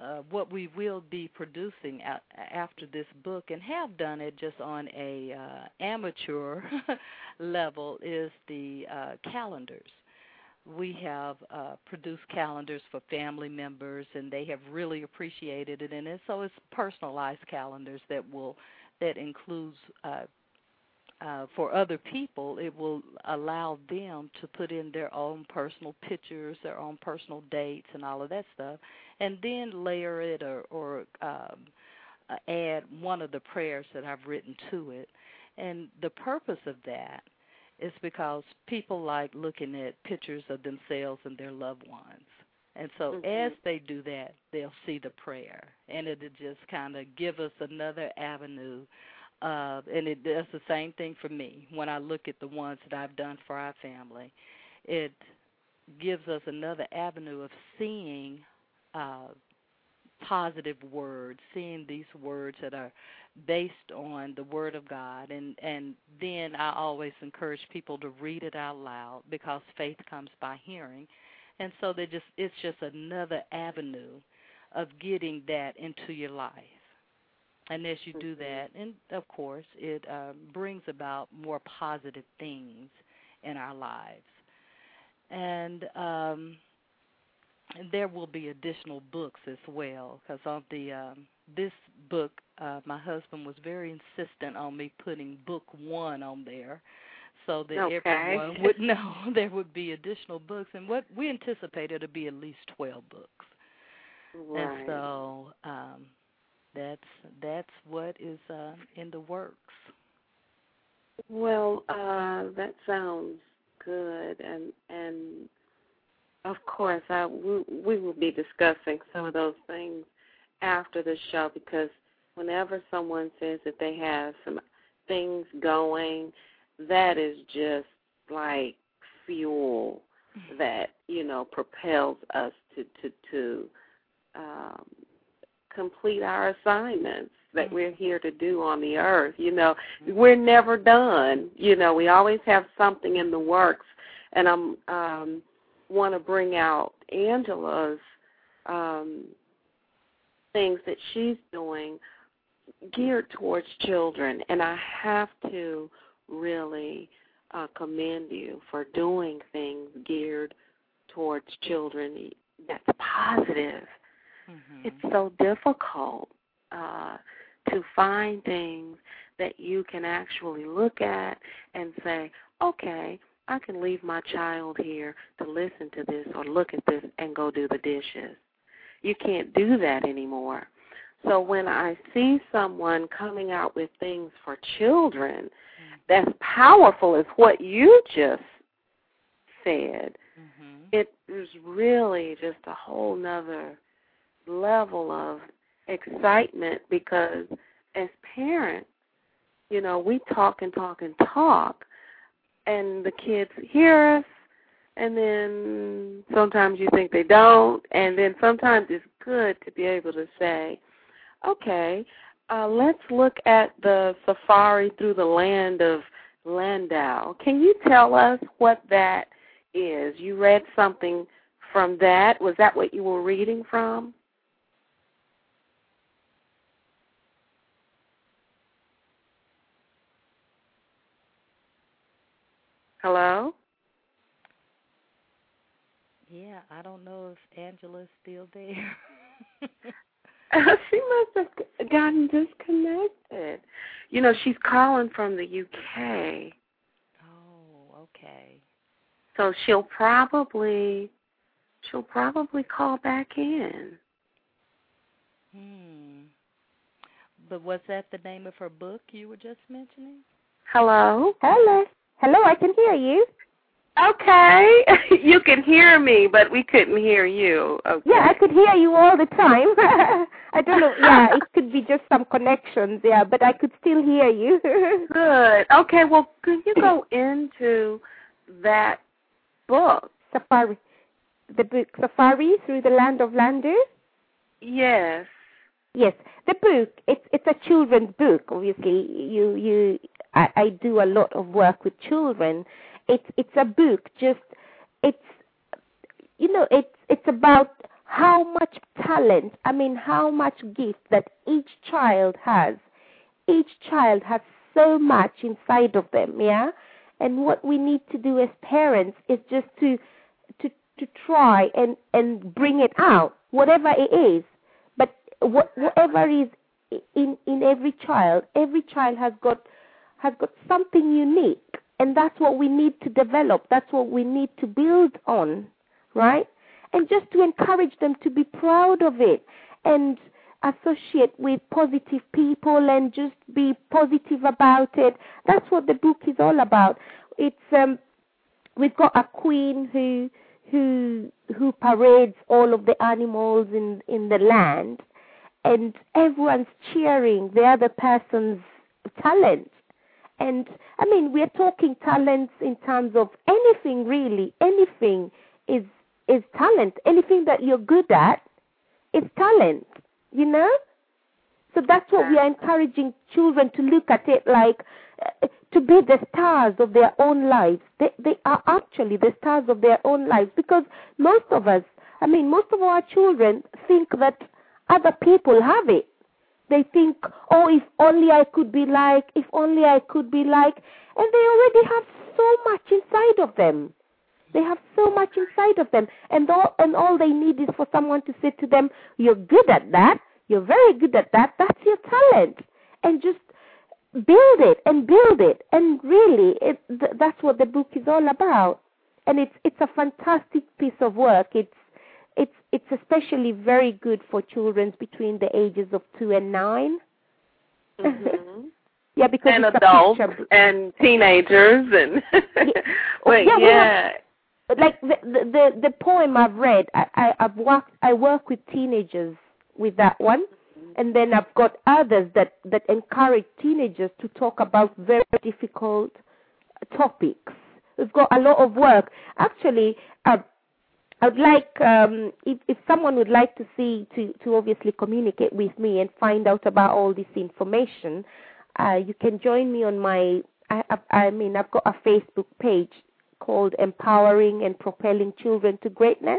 uh, what we will be producing a- after this book, and have done it just on a uh, amateur level, is the uh, calendars. We have uh, produced calendars for family members, and they have really appreciated it. And it, so it's personalized calendars that will that includes uh, uh, for other people. It will allow them to put in their own personal pictures, their own personal dates, and all of that stuff, and then layer it or, or um, uh, add one of the prayers that I've written to it. And the purpose of that is because people like looking at pictures of themselves and their loved ones. And so mm-hmm. as they do that, they'll see the prayer. And it'll just kind of give us another avenue. Uh, and it does the same thing for me. When I look at the ones that I've done for our family, it gives us another avenue of seeing uh, positive words, seeing these words that are based on the Word of God. And, and then I always encourage people to read it out loud, because faith comes by hearing. And so they just it's just another avenue of getting that into your life. And as you do that, and of course, it uh, brings about more positive things in our lives. And um, there will be additional books as well, because on the um, this book, uh, my husband was very insistent on me putting book one on there, so that okay. everyone would know there would be additional books. And what we anticipated to be at least twelve books. Right. And so um, that's that's what is uh, in the works. Well, uh, that sounds good, and and of course, I, we, we will be discussing some of those things after the show, because whenever someone says that they have some things going, that is just like fuel that, you know, propels us to to, to um, complete our assignments that we're here to do on the earth. You know, we're never done. You know, we always have something in the works, and I'm um, want to bring out Angela's um, things that she's doing geared towards children, and I have to really uh, commend you for doing things geared towards children. That's positive. Mm-hmm. It's so difficult uh, to find things that you can actually look at and say, okay, I can leave my child here to listen to this or look at this and go do the dishes. You can't do that anymore. So when I see someone coming out with things for children, mm-hmm. that's powerful as what you just said. Mm-hmm. It is really just a whole nother level of excitement, because as parents, you know, we talk and talk and talk, and the kids hear us, and then sometimes you think they don't, and then sometimes it's good to be able to say, okay, uh, let's look at the safari through the land of Landau. Can you tell us what that is? You read something from that. Was that what you were reading from? Hello? Yeah, I don't know if Angela's still there. She must have gotten disconnected. You know, she's calling from the U K. Oh, okay. So she'll probably she'll probably call back in. Hmm. But was that the name of her book you were just mentioning? Hello? Hello. Hello, I can hear you. Okay. You could hear me, but we couldn't hear you. Okay. Yeah, I could hear you all the time. I don't know. Yeah, it could be just some connections, yeah, but I could still hear you. Good. Okay, well, could you go into that book? Safari. The book, Safari Through the Land of Landu? Yes. Yes. The book, it's it's a children's book, obviously. You you I, I do a lot of work with children. It's it's a book, just it's you know, it's it's about how much talent, I mean, how much gift that each child has. Each child has so much inside of them, yeah? And what we need to do as parents is just to to to try and, and bring it out, whatever it is. But what, whatever is in, in every child, every child has got has got something unique, and that's what we need to develop. That's what we need to build on, right? And just to encourage them to be proud of it and associate with positive people and just be positive about it. That's what the book is all about. It's um, we've got a queen who who who parades all of the animals in in the land, and everyone's cheering the other person's talent. And I mean, we're talking talents in terms of anything, really. Anything is is talent. Anything that you're good at is talent. You know? So that's what we are encouraging children to look at it like, uh, to be the stars of their own lives. They, they are actually the stars of their own lives, because most of us, I mean, most of our children think that other people have it. They think, oh, if only I could be like, if only I could be like, and they already have so much inside of them. They have so much inside of them, and all, and all they need is for someone to say to them, you're good at that, you're very good at that, that's your talent, and just build it and build it, and really, it, th- that's what the book is all about, and it's it's a fantastic piece of work. It's it's it's especially very good for children between the ages of two and nine. Mm-hmm. Yeah, because and it's adults a picture. and teenagers and but yeah, yeah. Have, like the, the the poem I've read, I, I I've worked I work with teenagers with that one, and then I've got others that that encourage teenagers to talk about very difficult topics. We've got a lot of work. Actually, uh, I'd like um, if if someone would like to see to to obviously communicate with me and find out about all this information. Uh, you can join me on my, I, I, I mean, I've got a Facebook page called Empowering and Propelling Children to Greatness.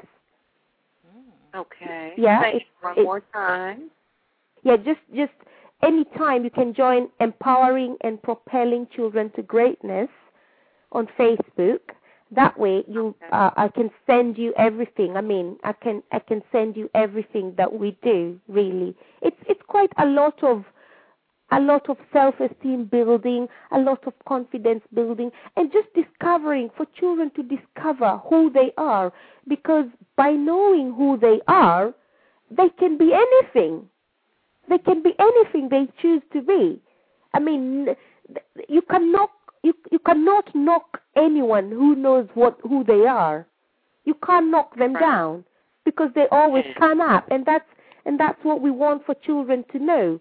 Okay. Yeah. Thank It, you one it, more time. Yeah, just, just any time you can join Empowering and Propelling Children to Greatness on Facebook. That way, you, okay. uh, I can send you everything. I mean, I can, I can send you everything that we do. Really, it's, it's quite a lot of. A lot of self-esteem building, a lot of confidence building, and just discovering, for children to discover who they are. Because by knowing who they are, they can be anything. They can be anything they choose to be. I mean, you cannot, you, you cannot knock anyone who knows what who they are. You can't knock them right. down, because they always come up, and that's and that's what we want for children to know.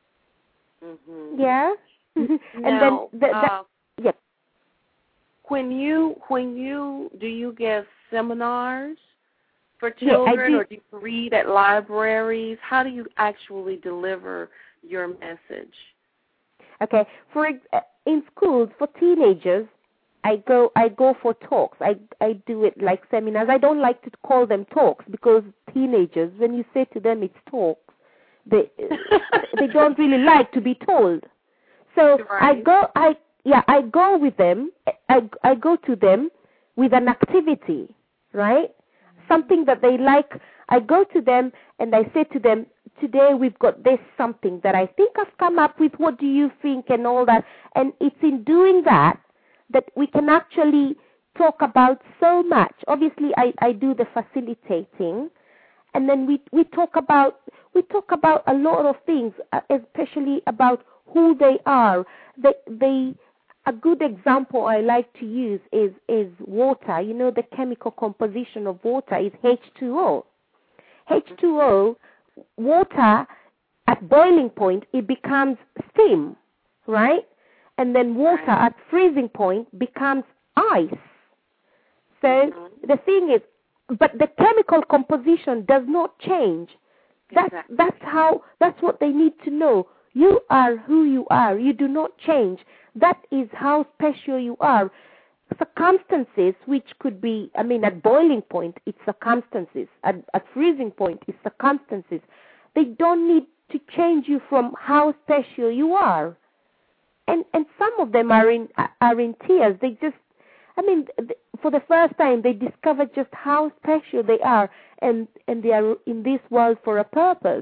Mm-hmm. Yeah, and now, then the, the, uh, yeah. When you when you do you give seminars for children, yeah, I do. or do you read at libraries? How do you actually deliver your message? Okay, for in schools for teenagers, I go I go for talks. I I do it like seminars. I don't like to call them talks, because teenagers, when you say to them it's talks, They they don't really like to be told. So right. I go I yeah I go with them. I I go to them with an activity, right? Something that they like. I go to them and I say to them, today we've got this something that I think I've come up with. What do you think, and all that? And it's in doing that that we can actually talk about so much. Obviously, I I do the facilitating. And then we we talk about we talk about a lot of things, uh, especially about who they are. They they a good example I like to use is is water. You know, the chemical composition of water is H two O. H two O, water at boiling point, it becomes steam, right? And then water at freezing point becomes ice. So mm-hmm. the thing is, but the chemical composition does not change. That's exactly. that's how that's what they need to know. You are who you are. You do not change. That is how special you are. circumstances, which could be, I mean, at boiling point, it's circumstances. At, at freezing point, it's circumstances. They don't need to change you from how special you are. And and some of them are in are in tears. They just, I mean, for the first time, they discover just how special they are, and, and they are in this world for a purpose.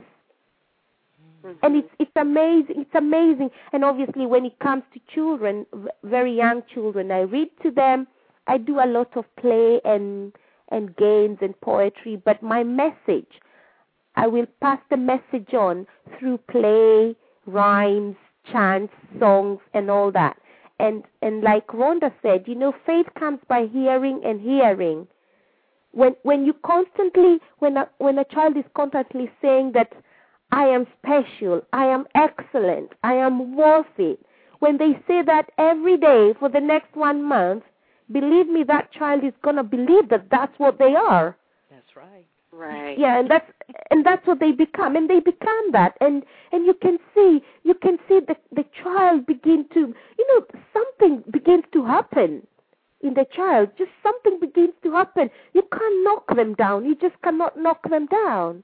Mm-hmm. And it's it's amazing. It's amazing. And obviously, when it comes to children, very young children, I read to them. I do a lot of play and and games and poetry. But my message, I will pass the message on through play, rhymes, chants, songs, and all that. And and like Rhonda said, you know, faith comes by hearing and hearing. When when you constantly, when a, when a child is constantly saying that I am special, I am excellent, I am worth it, when they say that every day for the next one month, believe me, that child is going to believe that that's what they are. That's right. Right. Yeah, and that's and that's what they become, and they become that, and and you can see you can see the the child begin to, you know, something begins to happen in the child. Just something begins to happen. You can't knock them down. You just cannot knock them down.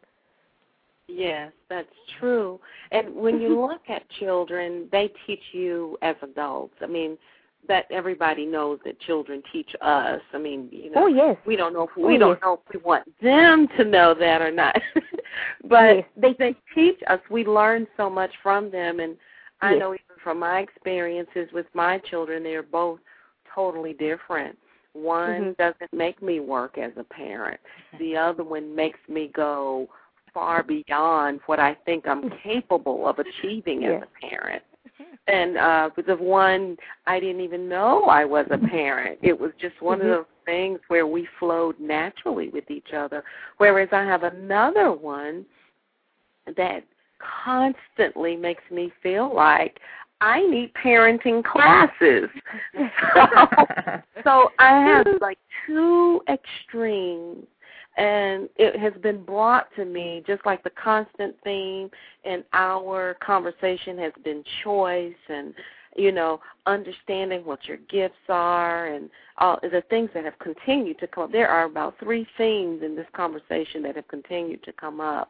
Yes, that's true. And when you look at children, they teach you as adults. I mean, that everybody knows that children teach us. I mean, you know, oh, yes. we don't know if we oh, don't yes. know if we want them to know that or not. But yes. they they teach us. We learn so much from them, and I yes. know even from my experiences with my children, they're both totally different. One mm-hmm. doesn't make me work as a parent. The other one makes me go far beyond what I think I'm capable of achieving yes. as a parent. And uh, with the one, I didn't even know I was a parent. It was just one mm-hmm. of those things where we flowed naturally with each other. Whereas I have another one that constantly makes me feel like I need parenting classes. so, so I have like two extremes. And it has been brought to me, just like the constant theme in our conversation has been choice and, you know, understanding what your gifts are and all the things that have continued to come up. There are about three themes in this conversation that have continued to come up.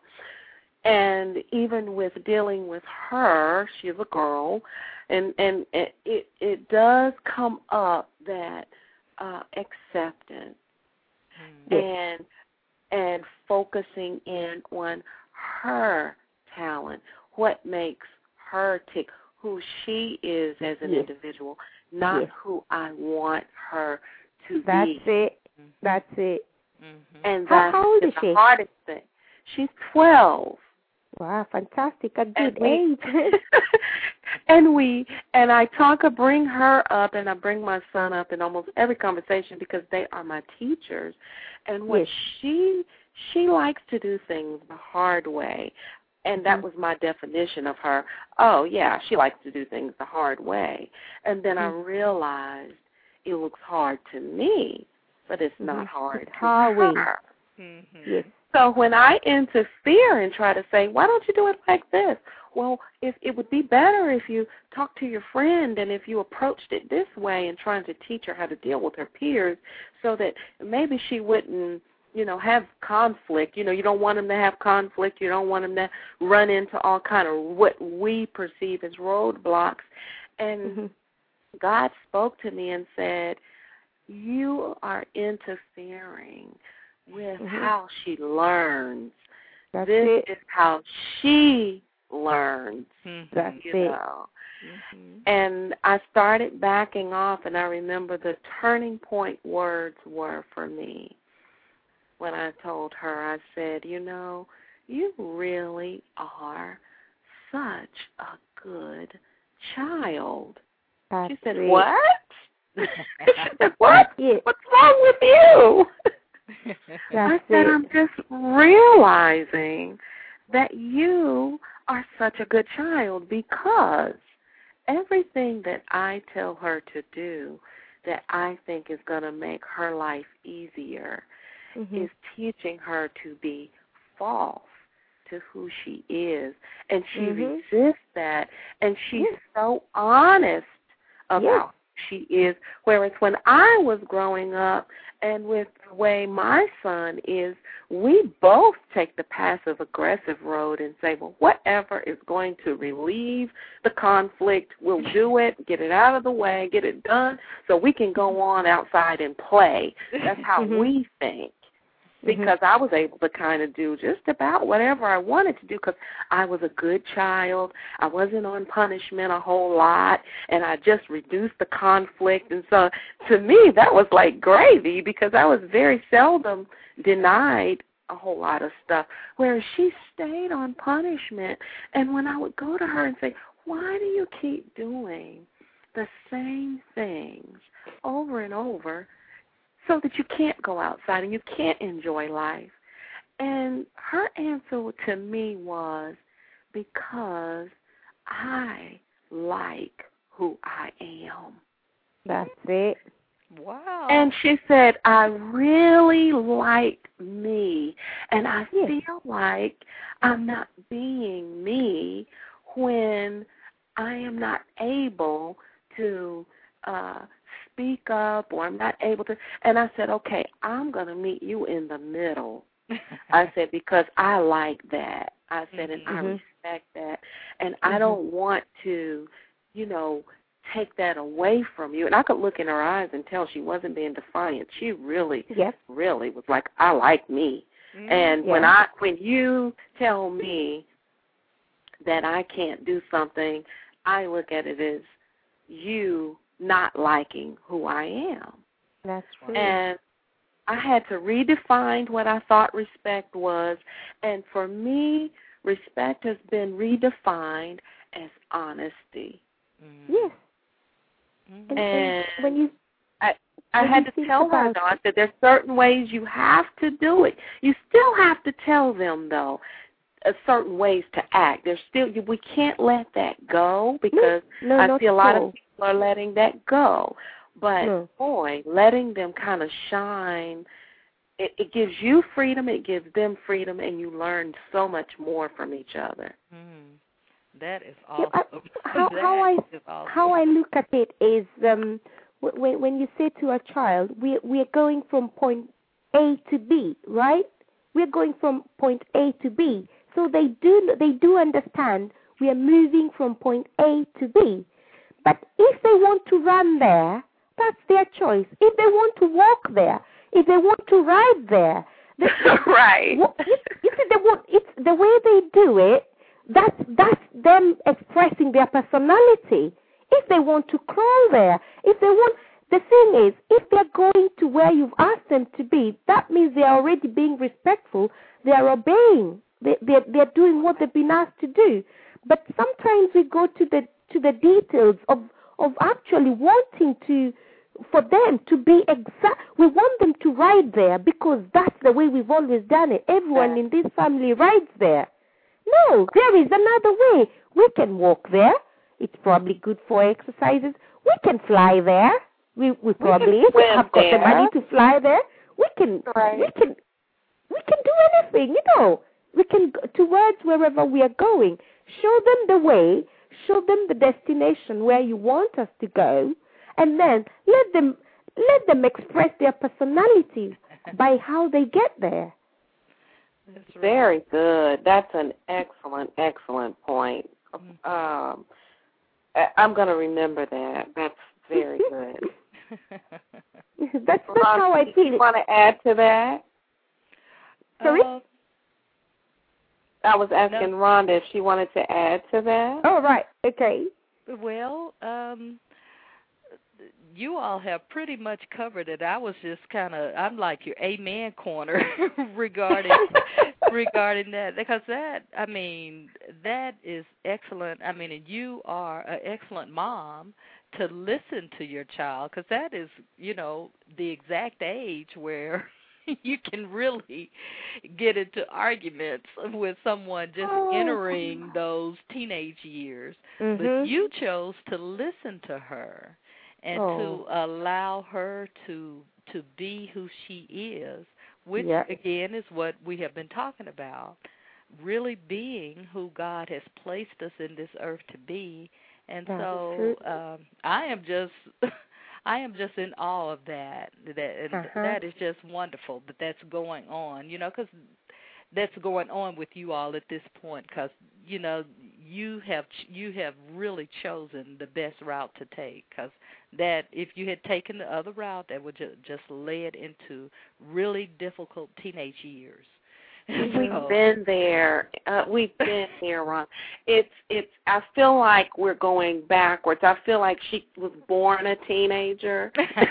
And even with dealing with her, she's a girl, and, and it, it, it does come up that uh, acceptance yes. and and focusing in on her talent, what makes her tick, who she is as an yes. individual, not yes. who I want her to that's be. That's it. That's it. Mm-hmm. And how, that's how old is the she? hardest thing. She's twelve. Wow, fantastic. A good and we, age. and we and I talk, I bring her up, and I bring my son up in almost every conversation because they are my teachers. And what yes. she she likes to do things the hard way, and that mm-hmm. was my definition of her. Oh yeah, she likes to do things the hard way. And then mm-hmm. I realized it looks hard to me, but it's mm-hmm. not hard it's to her. her. Mm-hmm. Yes. So when I interfere and try to say, why don't you do it like this? Well, if it would be better if you talked to your friend and if you approached it this way and trying to teach her how to deal with her peers so that maybe she wouldn't, you know, have conflict. You know, you don't want them to have conflict. You don't want them to run into all kind of what we perceive as roadblocks. And mm-hmm. God spoke to me and said, you are interfering with mm-hmm. how she learns. That's this it. is how she learns. Mm-hmm. That's you it. know. Mm-hmm. And I started backing off, and I remember the turning point words were for me when I told her, I said, you know, you really are such a good child. That's she said, it. what? She said, what? Yeah. What's wrong with you? That's I said, it. I'm just realizing that you are such a good child because everything that I tell her to do that I think is going to make her life easier mm-hmm. is teaching her to be false to who she is. And she mm-hmm. resists that, and she's yes. so honest about yes. who she is. Whereas when I was growing up and with the way my son is, we both take the passive-aggressive road and say, well, whatever is going to relieve the conflict, we'll do it, get it out of the way, get it done, so we can go on outside and play. That's how mm-hmm. we think. Because mm-hmm. I was able to kind of do just about whatever I wanted to do because I was a good child. I wasn't on punishment a whole lot, and I just reduced the conflict. And so to me, that was like gravy because I was very seldom denied a whole lot of stuff, whereas she stayed on punishment. And when I would go to her and say, why do you keep doing the same things over and over, so that you can't go outside and you can't enjoy life? And her answer to me was, because I like who I am. That's it. Wow. And she said, I really like me, and I yes. feel like I'm not being me when I am not able to uh speak up, or I'm not able to. And I said, okay, I'm going to meet you in the middle. I said, because I like that. I said, and mm-hmm. I respect that. And mm-hmm. I don't want to, you know, take that away from you. And I could look in her eyes and tell she wasn't being defiant. She really, yes. really was like, I like me. Mm-hmm. And yeah. when I, when you tell me that I can't do something, I look at it as you not liking who I am. That's true. And I had to redefine what I thought respect was. And for me, respect has been redefined as honesty. Mm-hmm. Yes. Mm-hmm. And when you, I, I had to tell her, though, I said there's certain ways you have to do it. You still have to tell them, though, uh, certain ways to act. There's still, we can't let that go because no, I see a lot so. of people are letting that go. But, no. boy, letting them kind of shine, it, it gives you freedom, it gives them freedom, and you learn so much more from each other. Mm. That is awesome. Yeah, I, how, that how, I, is awesome. how I look at it is um, when, when you say to a child, we, we are going from point A to B, right? We're going from point A to B. So they do they do understand we are moving from point A to B. But if they want to run there, that's their choice. If they want to walk there, if they want to ride there, they, right. If, if they want, it's the way they do it. That's that's them expressing their personality. If they want to crawl there, if they want, the thing is, if they're going to where you've asked them to be, that means they are already being respectful. They are obeying. They they're, they're doing what they've been asked to do. But sometimes we go to the to the details of of actually wanting to, for them to be exact. We want them to ride there because that's the way we've always done it. Everyone in this family rides there. No, there is another way. We can walk there. It's probably good for exercises. We can fly there. We we probably we have got there. the money to fly there. We can right. we can we can do anything. You know, we can go towards wherever we are going. Show them the way. Show them the destination where you want us to go, and then let them let them express their personalities by how they get there. That's right. Very good. That's an excellent, excellent point. Um, I'm going to remember that. That's very good. that's that's Ron, how I feel. You want to add to that? Sorry? Uh, I was asking no. Rhonda if she wanted to add to that. Oh, right. Okay. Well, um, you all have pretty much covered it. I was just kind of, I'm like your amen corner regarding regarding that, because that, I mean, that is excellent. I mean, and you are an excellent mom to listen to your child, because that is, you know, the exact age where you can really get into arguments with someone just oh. entering those teenage years. Mm-hmm. But you chose to listen to her and oh. to allow her to to be who she is, which, yep. again, is what we have been talking about, really being who God has placed us in this earth to be. And that so um, I am just I am just in awe of that. That and Uh-huh. that is just wonderful that that's going on. You know, because that's going on with you all at this point. Because you know you have you have really chosen the best route to take. Because that if you had taken the other route, that would ju- just led into really difficult teenage years. We've So, been there. Uh, we've been there, Ron. It's it's. I feel like we're going backwards. I feel like she was born a teenager,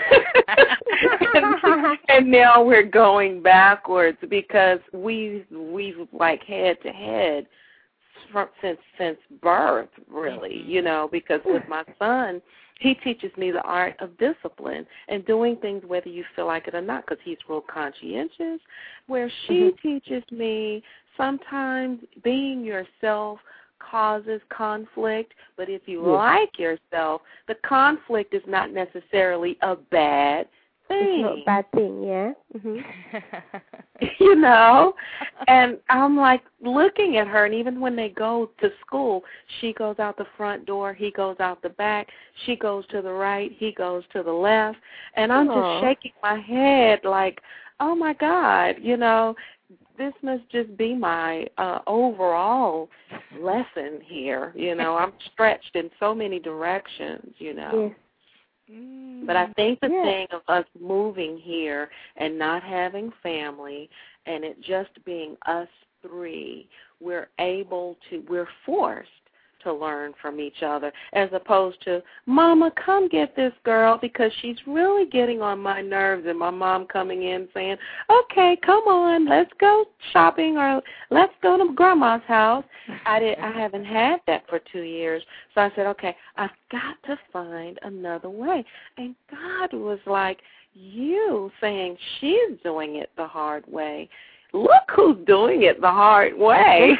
and, and now we're going backwards because we we've like head to head from since since birth, really. Mm-hmm. You know, because with my son, he teaches me the art of discipline and doing things whether you feel like it or not, because he's real conscientious, where she Mm-hmm. teaches me sometimes being yourself causes conflict, but if you Yes. like yourself, the conflict is not necessarily a bad It's thing. not a bad thing, yeah. Mm-hmm. You know, and I'm like looking at her, and even when they go to school, she goes out the front door, he goes out the back, she goes to the right, he goes to the left, and I'm Aw. just shaking my head like, oh my God, you know, this must just be my uh, overall lesson here. You know, I'm stretched in so many directions, you know. Yes. But I think the Yeah. thing of us moving here and not having family and it just being us three, we're able to, we're forced to learn from each other as opposed to, Mama, come get this girl because she's really getting on my nerves, and my mom coming in saying, okay, come on, let's go shopping or let's go to Grandma's house. I did, I haven't had that for two years. So I said, okay, I've got to find another way. And God was like, you saying she's doing it the hard way. Look who's doing it the hard way.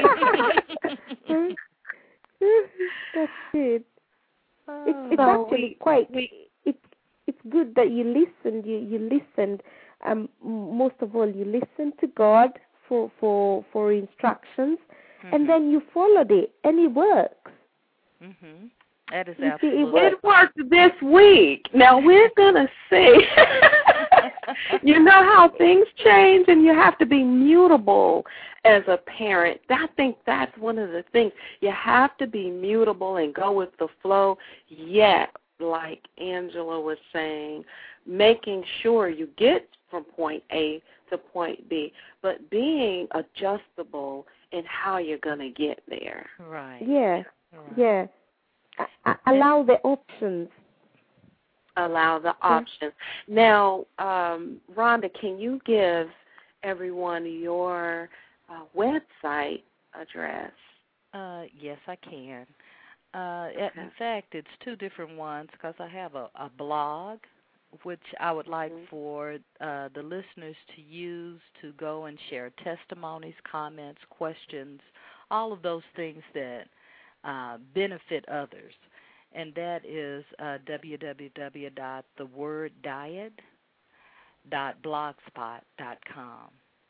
That's good. Oh. It's, it's So actually we- quite. we- It's it's good that you listened. You you listened. Um, most of all, you listened to God for for for instructions, Mhm. and then you followed it, and it works. Mhm. That is You see, it absolutely. works. It worked this week. Now we're gonna see. You know how things change, and you have to be mutable as a parent. I think that's one of the things. You have to be mutable and go with the flow. Yet, like Angela was saying, making sure you get from point A to point B, but being adjustable in how you're gonna get there. Right. Yeah, Right. yeah. I, I allow the options. Allow the options. Now, um, Rhonda, can you give everyone your uh, website address? Uh, yes, I can. Uh, in Okay. fact, it's two different ones because I have a, a blog, which I would like Mhm. for uh, the listeners to use to go and share testimonies, comments, questions, all of those things that uh, benefit others. And that is uh, w w w dot the word diet dot blogspot dot com.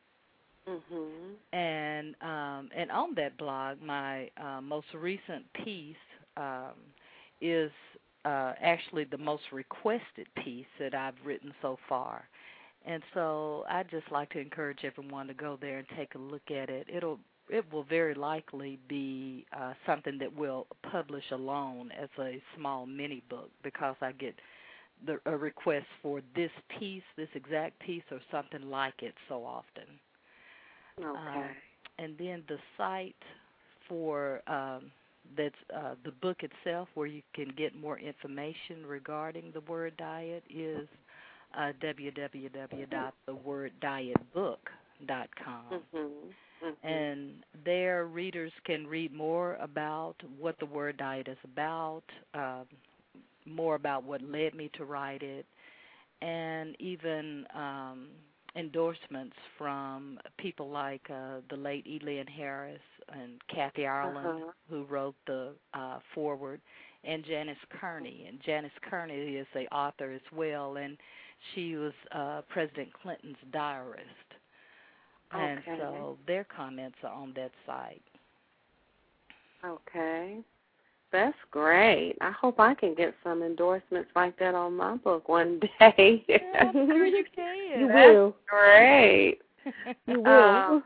Mhm. And um, and on that blog, my uh, most recent piece um, is uh, actually the most requested piece that I've written so far. And so I'd just like to encourage everyone to go there and take a look at it. It'll it will very likely be uh, something that we'll publish alone as a small mini book because I get the a request for this piece, this exact piece, or something like it so often. Okay. Um, and then the site for um, that's uh, the book itself, where you can get more information regarding the Word Diet, is uh, w w w dot the word diet book dot com. Mhm. Mhm. And there, readers can read more about what the Word Diet is about, um, more about what led me to write it, and even um, endorsements from people like uh, the late Elian Harris and Kathy Ireland, Uh-huh. who wrote the uh, foreword, and Janice Kearney. And Janice Kearney is the author as well, and she was uh, President Clinton's diarist. And Okay. so their comments are on that site. Okay. That's great. I hope I can get some endorsements like that on my book one day. Yeah, I'm sure you can. You That's will. great. You will.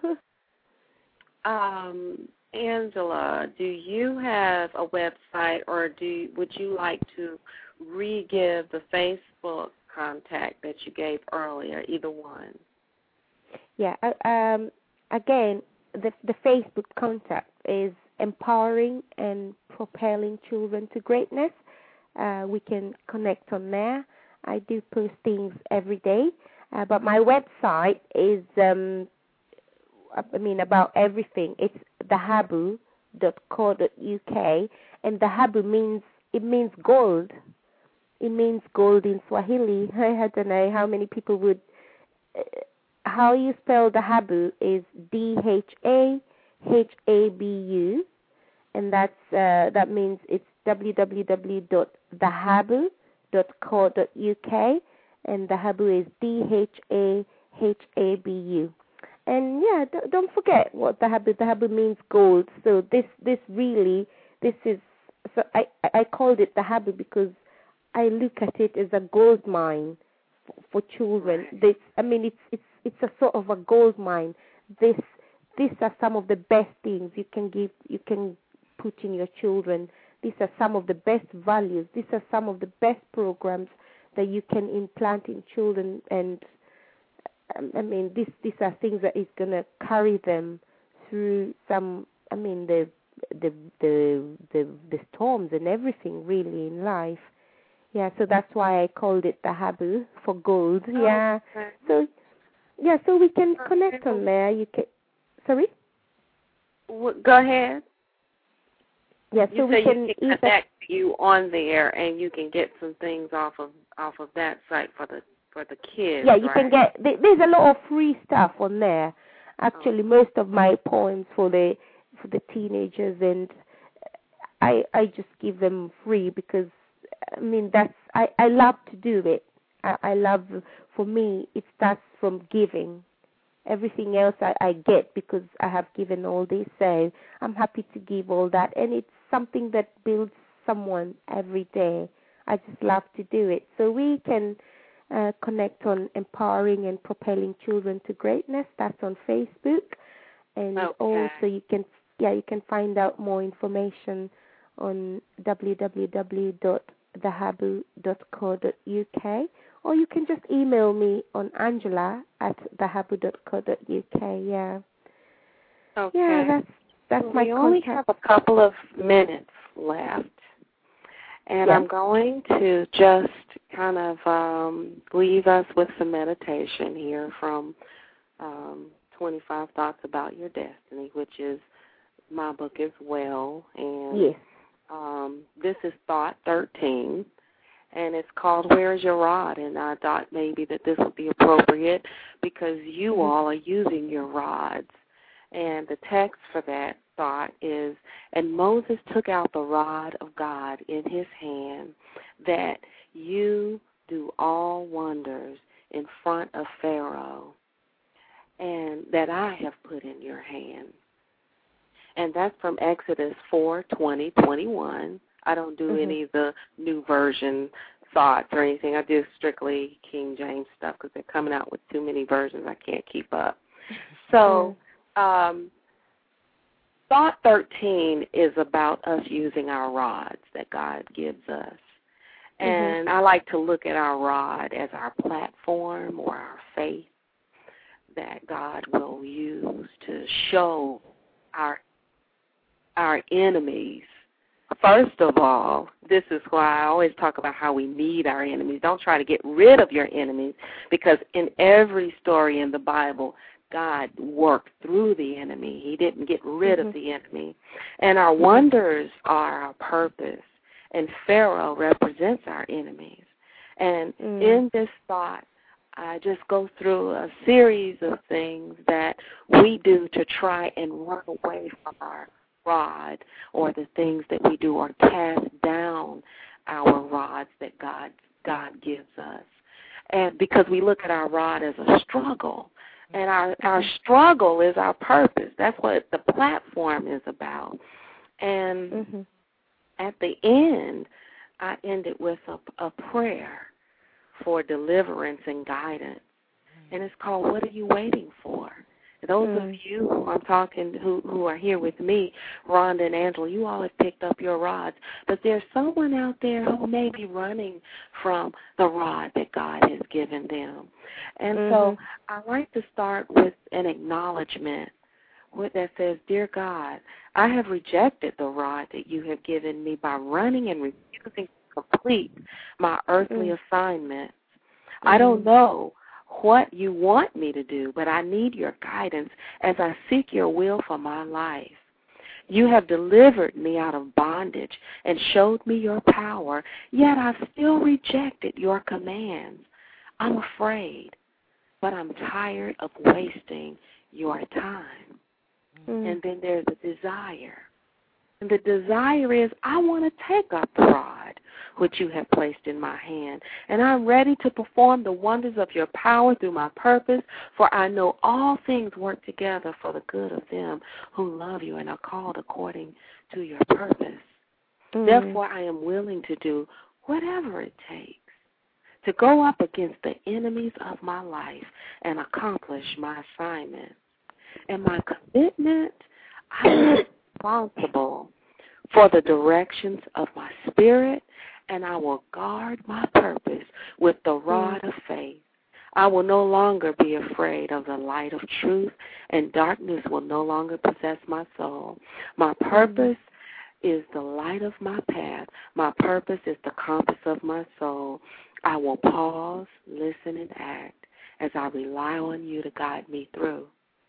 Um, um, Angela, do you have a website, or do would you like to re-give the Facebook contact that you gave earlier? Either one. Yeah. uh, Um. Again, the the Facebook contact is Empowering and Propelling Children to Greatness. Uh, we can connect on there. I do post things every day, uh, but my website is, um, I mean, about everything. It's dahabu dot co dot uk, and dahabu means it means gold. It means gold in Swahili. I don't know how many people would. Uh, how you spell dahabu is D H A H A B U, and that's uh, that means it's w w w dot dahabu dot co dot uk, and dahabu is D H A H A B U. And yeah, d- don't forget what dahabu dahabu means gold. So this this really this is so I I called it dahabu because I look at it as a gold mine for, for children. This I mean it's it's it's a sort of a gold mine. This these are some of the best things you can give you can put in your children. These are some of the best values. These are some of the best programs that you can implant in children. And um, I mean, these these are things that is gonna carry them through some. I mean, the the the the the storms and everything really in life. Yeah, so that's why I called it dahabu for gold. Yeah. Okay. So yeah, so we can connect on there. You can. Sorry. Go ahead. Yeah, so you we say can you can connect you on there, and you can get some things off of off of that site for the for the kids. Yeah, you right? can get. There's a lot of free stuff on there. Actually, oh. most of my poems for the for the teenagers, and I I just give them free because I mean that's I I love to do it. I, I love for me it starts from giving. Everything else I, I get because I have given all this, so I'm happy to give all that. And it's something that builds someone every day. I just love to do it. So we can uh, connect on Empowering and Propelling Children to Greatness. That's on Facebook. And okay. also you can, yeah, you can find out more information on w w w dot dahabu dot co dot uk. Or you can just email me on Angela at dahabu dot co dot uk. Yeah. Okay. Yeah, that's that's well, my we contact. only have a couple of minutes left, and yeah. I'm going to just kind of um, leave us with some meditation here from um, twenty-five Thoughts About Your Destiny, which is my book as well. And yes. um, this is Thought thirteen. And it's called Where's Your Rod? And I thought maybe that this would be appropriate because you mm-hmm. all are using your rods. And the text for that thought is, and Moses took out the rod of God in his hand, that you do all wonders in front of Pharaoh, and that I have put in your hand. And that's from Exodus four, twenty, twenty-one. I don't do mm-hmm. any of the new version thoughts or anything. I do strictly King James stuff because they're coming out with too many versions. I can't keep up. So um, Thought thirteen is about us using our rods that God gives us. And mm-hmm. I like to look at our rod as our platform or our faith that God will use to show our our enemies. First of all, this is why I always talk about how we need our enemies. Don't try to get rid of your enemies, because in every story in the Bible, God worked through the enemy. He didn't get rid mm-hmm. of the enemy. And our wonders are our purpose, and Pharaoh represents our enemies. And mm. in this thought, I just go through a series of things that we do to try and run away from our rod, or the things that we do, or cast down our rods that God God gives us. And because we look at our rod as a struggle, and our, our struggle is our purpose. That's what the platform is about. And mm-hmm. at the end, I ended with a, a prayer for deliverance and guidance. And it's called, What Are You Waiting For? Those mm. of you who I'm talking who, who are here with me, Rhonda and Angela, you all have picked up your rods. But there's someone out there who may be running from the rod that God has given them. And mm-hmm. so I like to start with an acknowledgement that says, Dear God, I have rejected the rod that you have given me by running and refusing to complete my earthly mm. assignments. Mm-hmm. I don't know what you want me to do, but I need your guidance as I seek your will for my life. You have delivered me out of bondage and showed me your power, yet I've still rejected your commands. I'm afraid, but I'm tired of wasting your time. Mm. And then there's a desire. And the desire is, I want to take up the rod which you have placed in my hand, and I'm ready to perform the wonders of your power through my purpose, for I know all things work together for the good of them who love you and are called according to your purpose. Mm. Therefore, I am willing to do whatever it takes to go up against the enemies of my life and accomplish my assignment. And my commitment, I am responsible for the directions of my spirit, and I will guard my purpose with the rod of faith. I will no longer be afraid of the light of truth, and darkness will no longer possess my soul. My purpose is the light of my path. My purpose is the compass of my soul. I will pause, listen, and act as I rely on you to guide me through.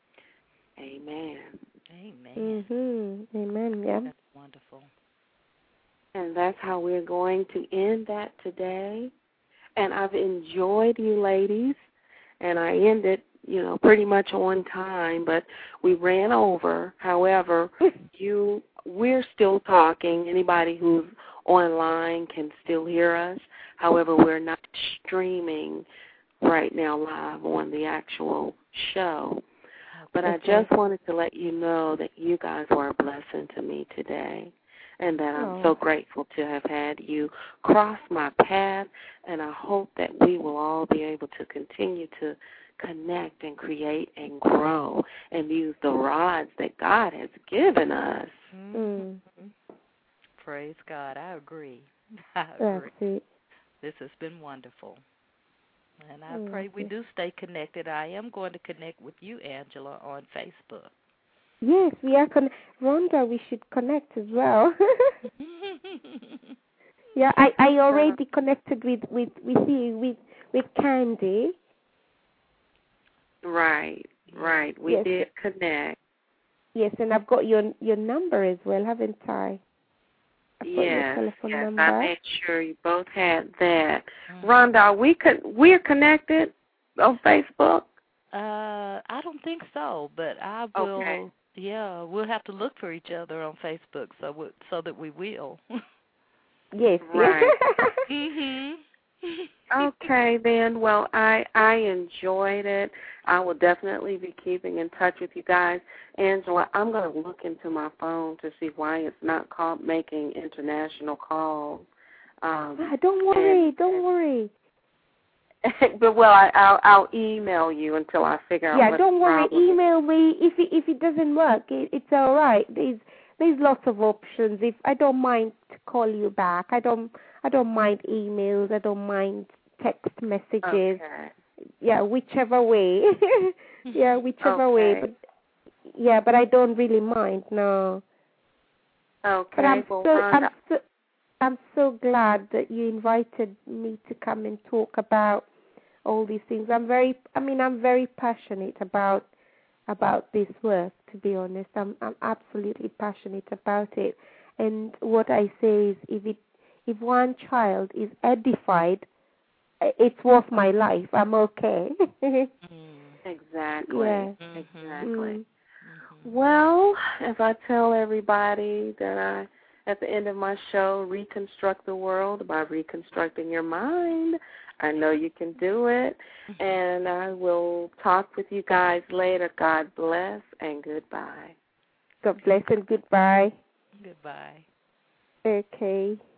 Amen. Amen. Mm-hmm. Amen. Yeah. That's wonderful. And that's how we're going to end that today. And I've enjoyed you ladies, and I ended, you know, pretty much on time, but we ran over. However, you, we're still talking. Anybody who's online can still hear us. However, we're not streaming right now live on the actual show. But I just wanted to let you know that you guys were a blessing to me today, and that I'm oh. so grateful to have had you cross my path, and I hope that we will all be able to continue to connect and create and grow and use the rods that God has given us. Mm-hmm. Praise God. I agree. I agree. That's it. This has been wonderful. And I pray we do stay connected. I am going to connect with you, Angela, on Facebook. Yes, we are connected. Rhonda, we should connect as well. yeah, I, I already connected with, with, with you, with, with Candy. Right, right. We yes. did connect. Yes, and I've got your your number as well, haven't I? Yes, yes, number. I made sure you both had that. Mm-hmm. Rhonda, are we con- we're connected on Facebook? Uh, I don't think so, but I will. Okay. Yeah, we'll have to look for each other on Facebook, so we, so that we will. Yes. Right. mhm. Okay, then. Well, I I enjoyed it. I will definitely be keeping in touch with you guys. Angela, I'm going to look into my phone to see why it's not call, making international calls. Um, ah, don't worry, and, don't worry. But, well, I, I'll, I'll email you until I figure out yeah, what don't the worry. problem Email is. me. If it, if it doesn't work, it, it's all right. There's there's lots of options. If I don't mind to call you back. I don't I don't mind emails. I don't mind text messages. Okay. Yeah, whichever way. yeah, whichever okay. way. But yeah, but I don't really mind. No. Okay. But I'm well, so Rhonda, I'm so I'm so glad that you invited me to come and talk about all these things. I'm very, I mean, I'm very passionate about about this work. To be honest, I'm I'm absolutely passionate about it. And what I say is, if it if one child is edified, it's worth my life. I'm okay. Exactly. Yeah. Exactly. Mm. Well, as I tell everybody that I, at the end of my show, reconstruct the world by reconstructing your mind. I know you can do it. And I will talk with you guys later. God bless and goodbye. God bless and goodbye. Goodbye. Okay.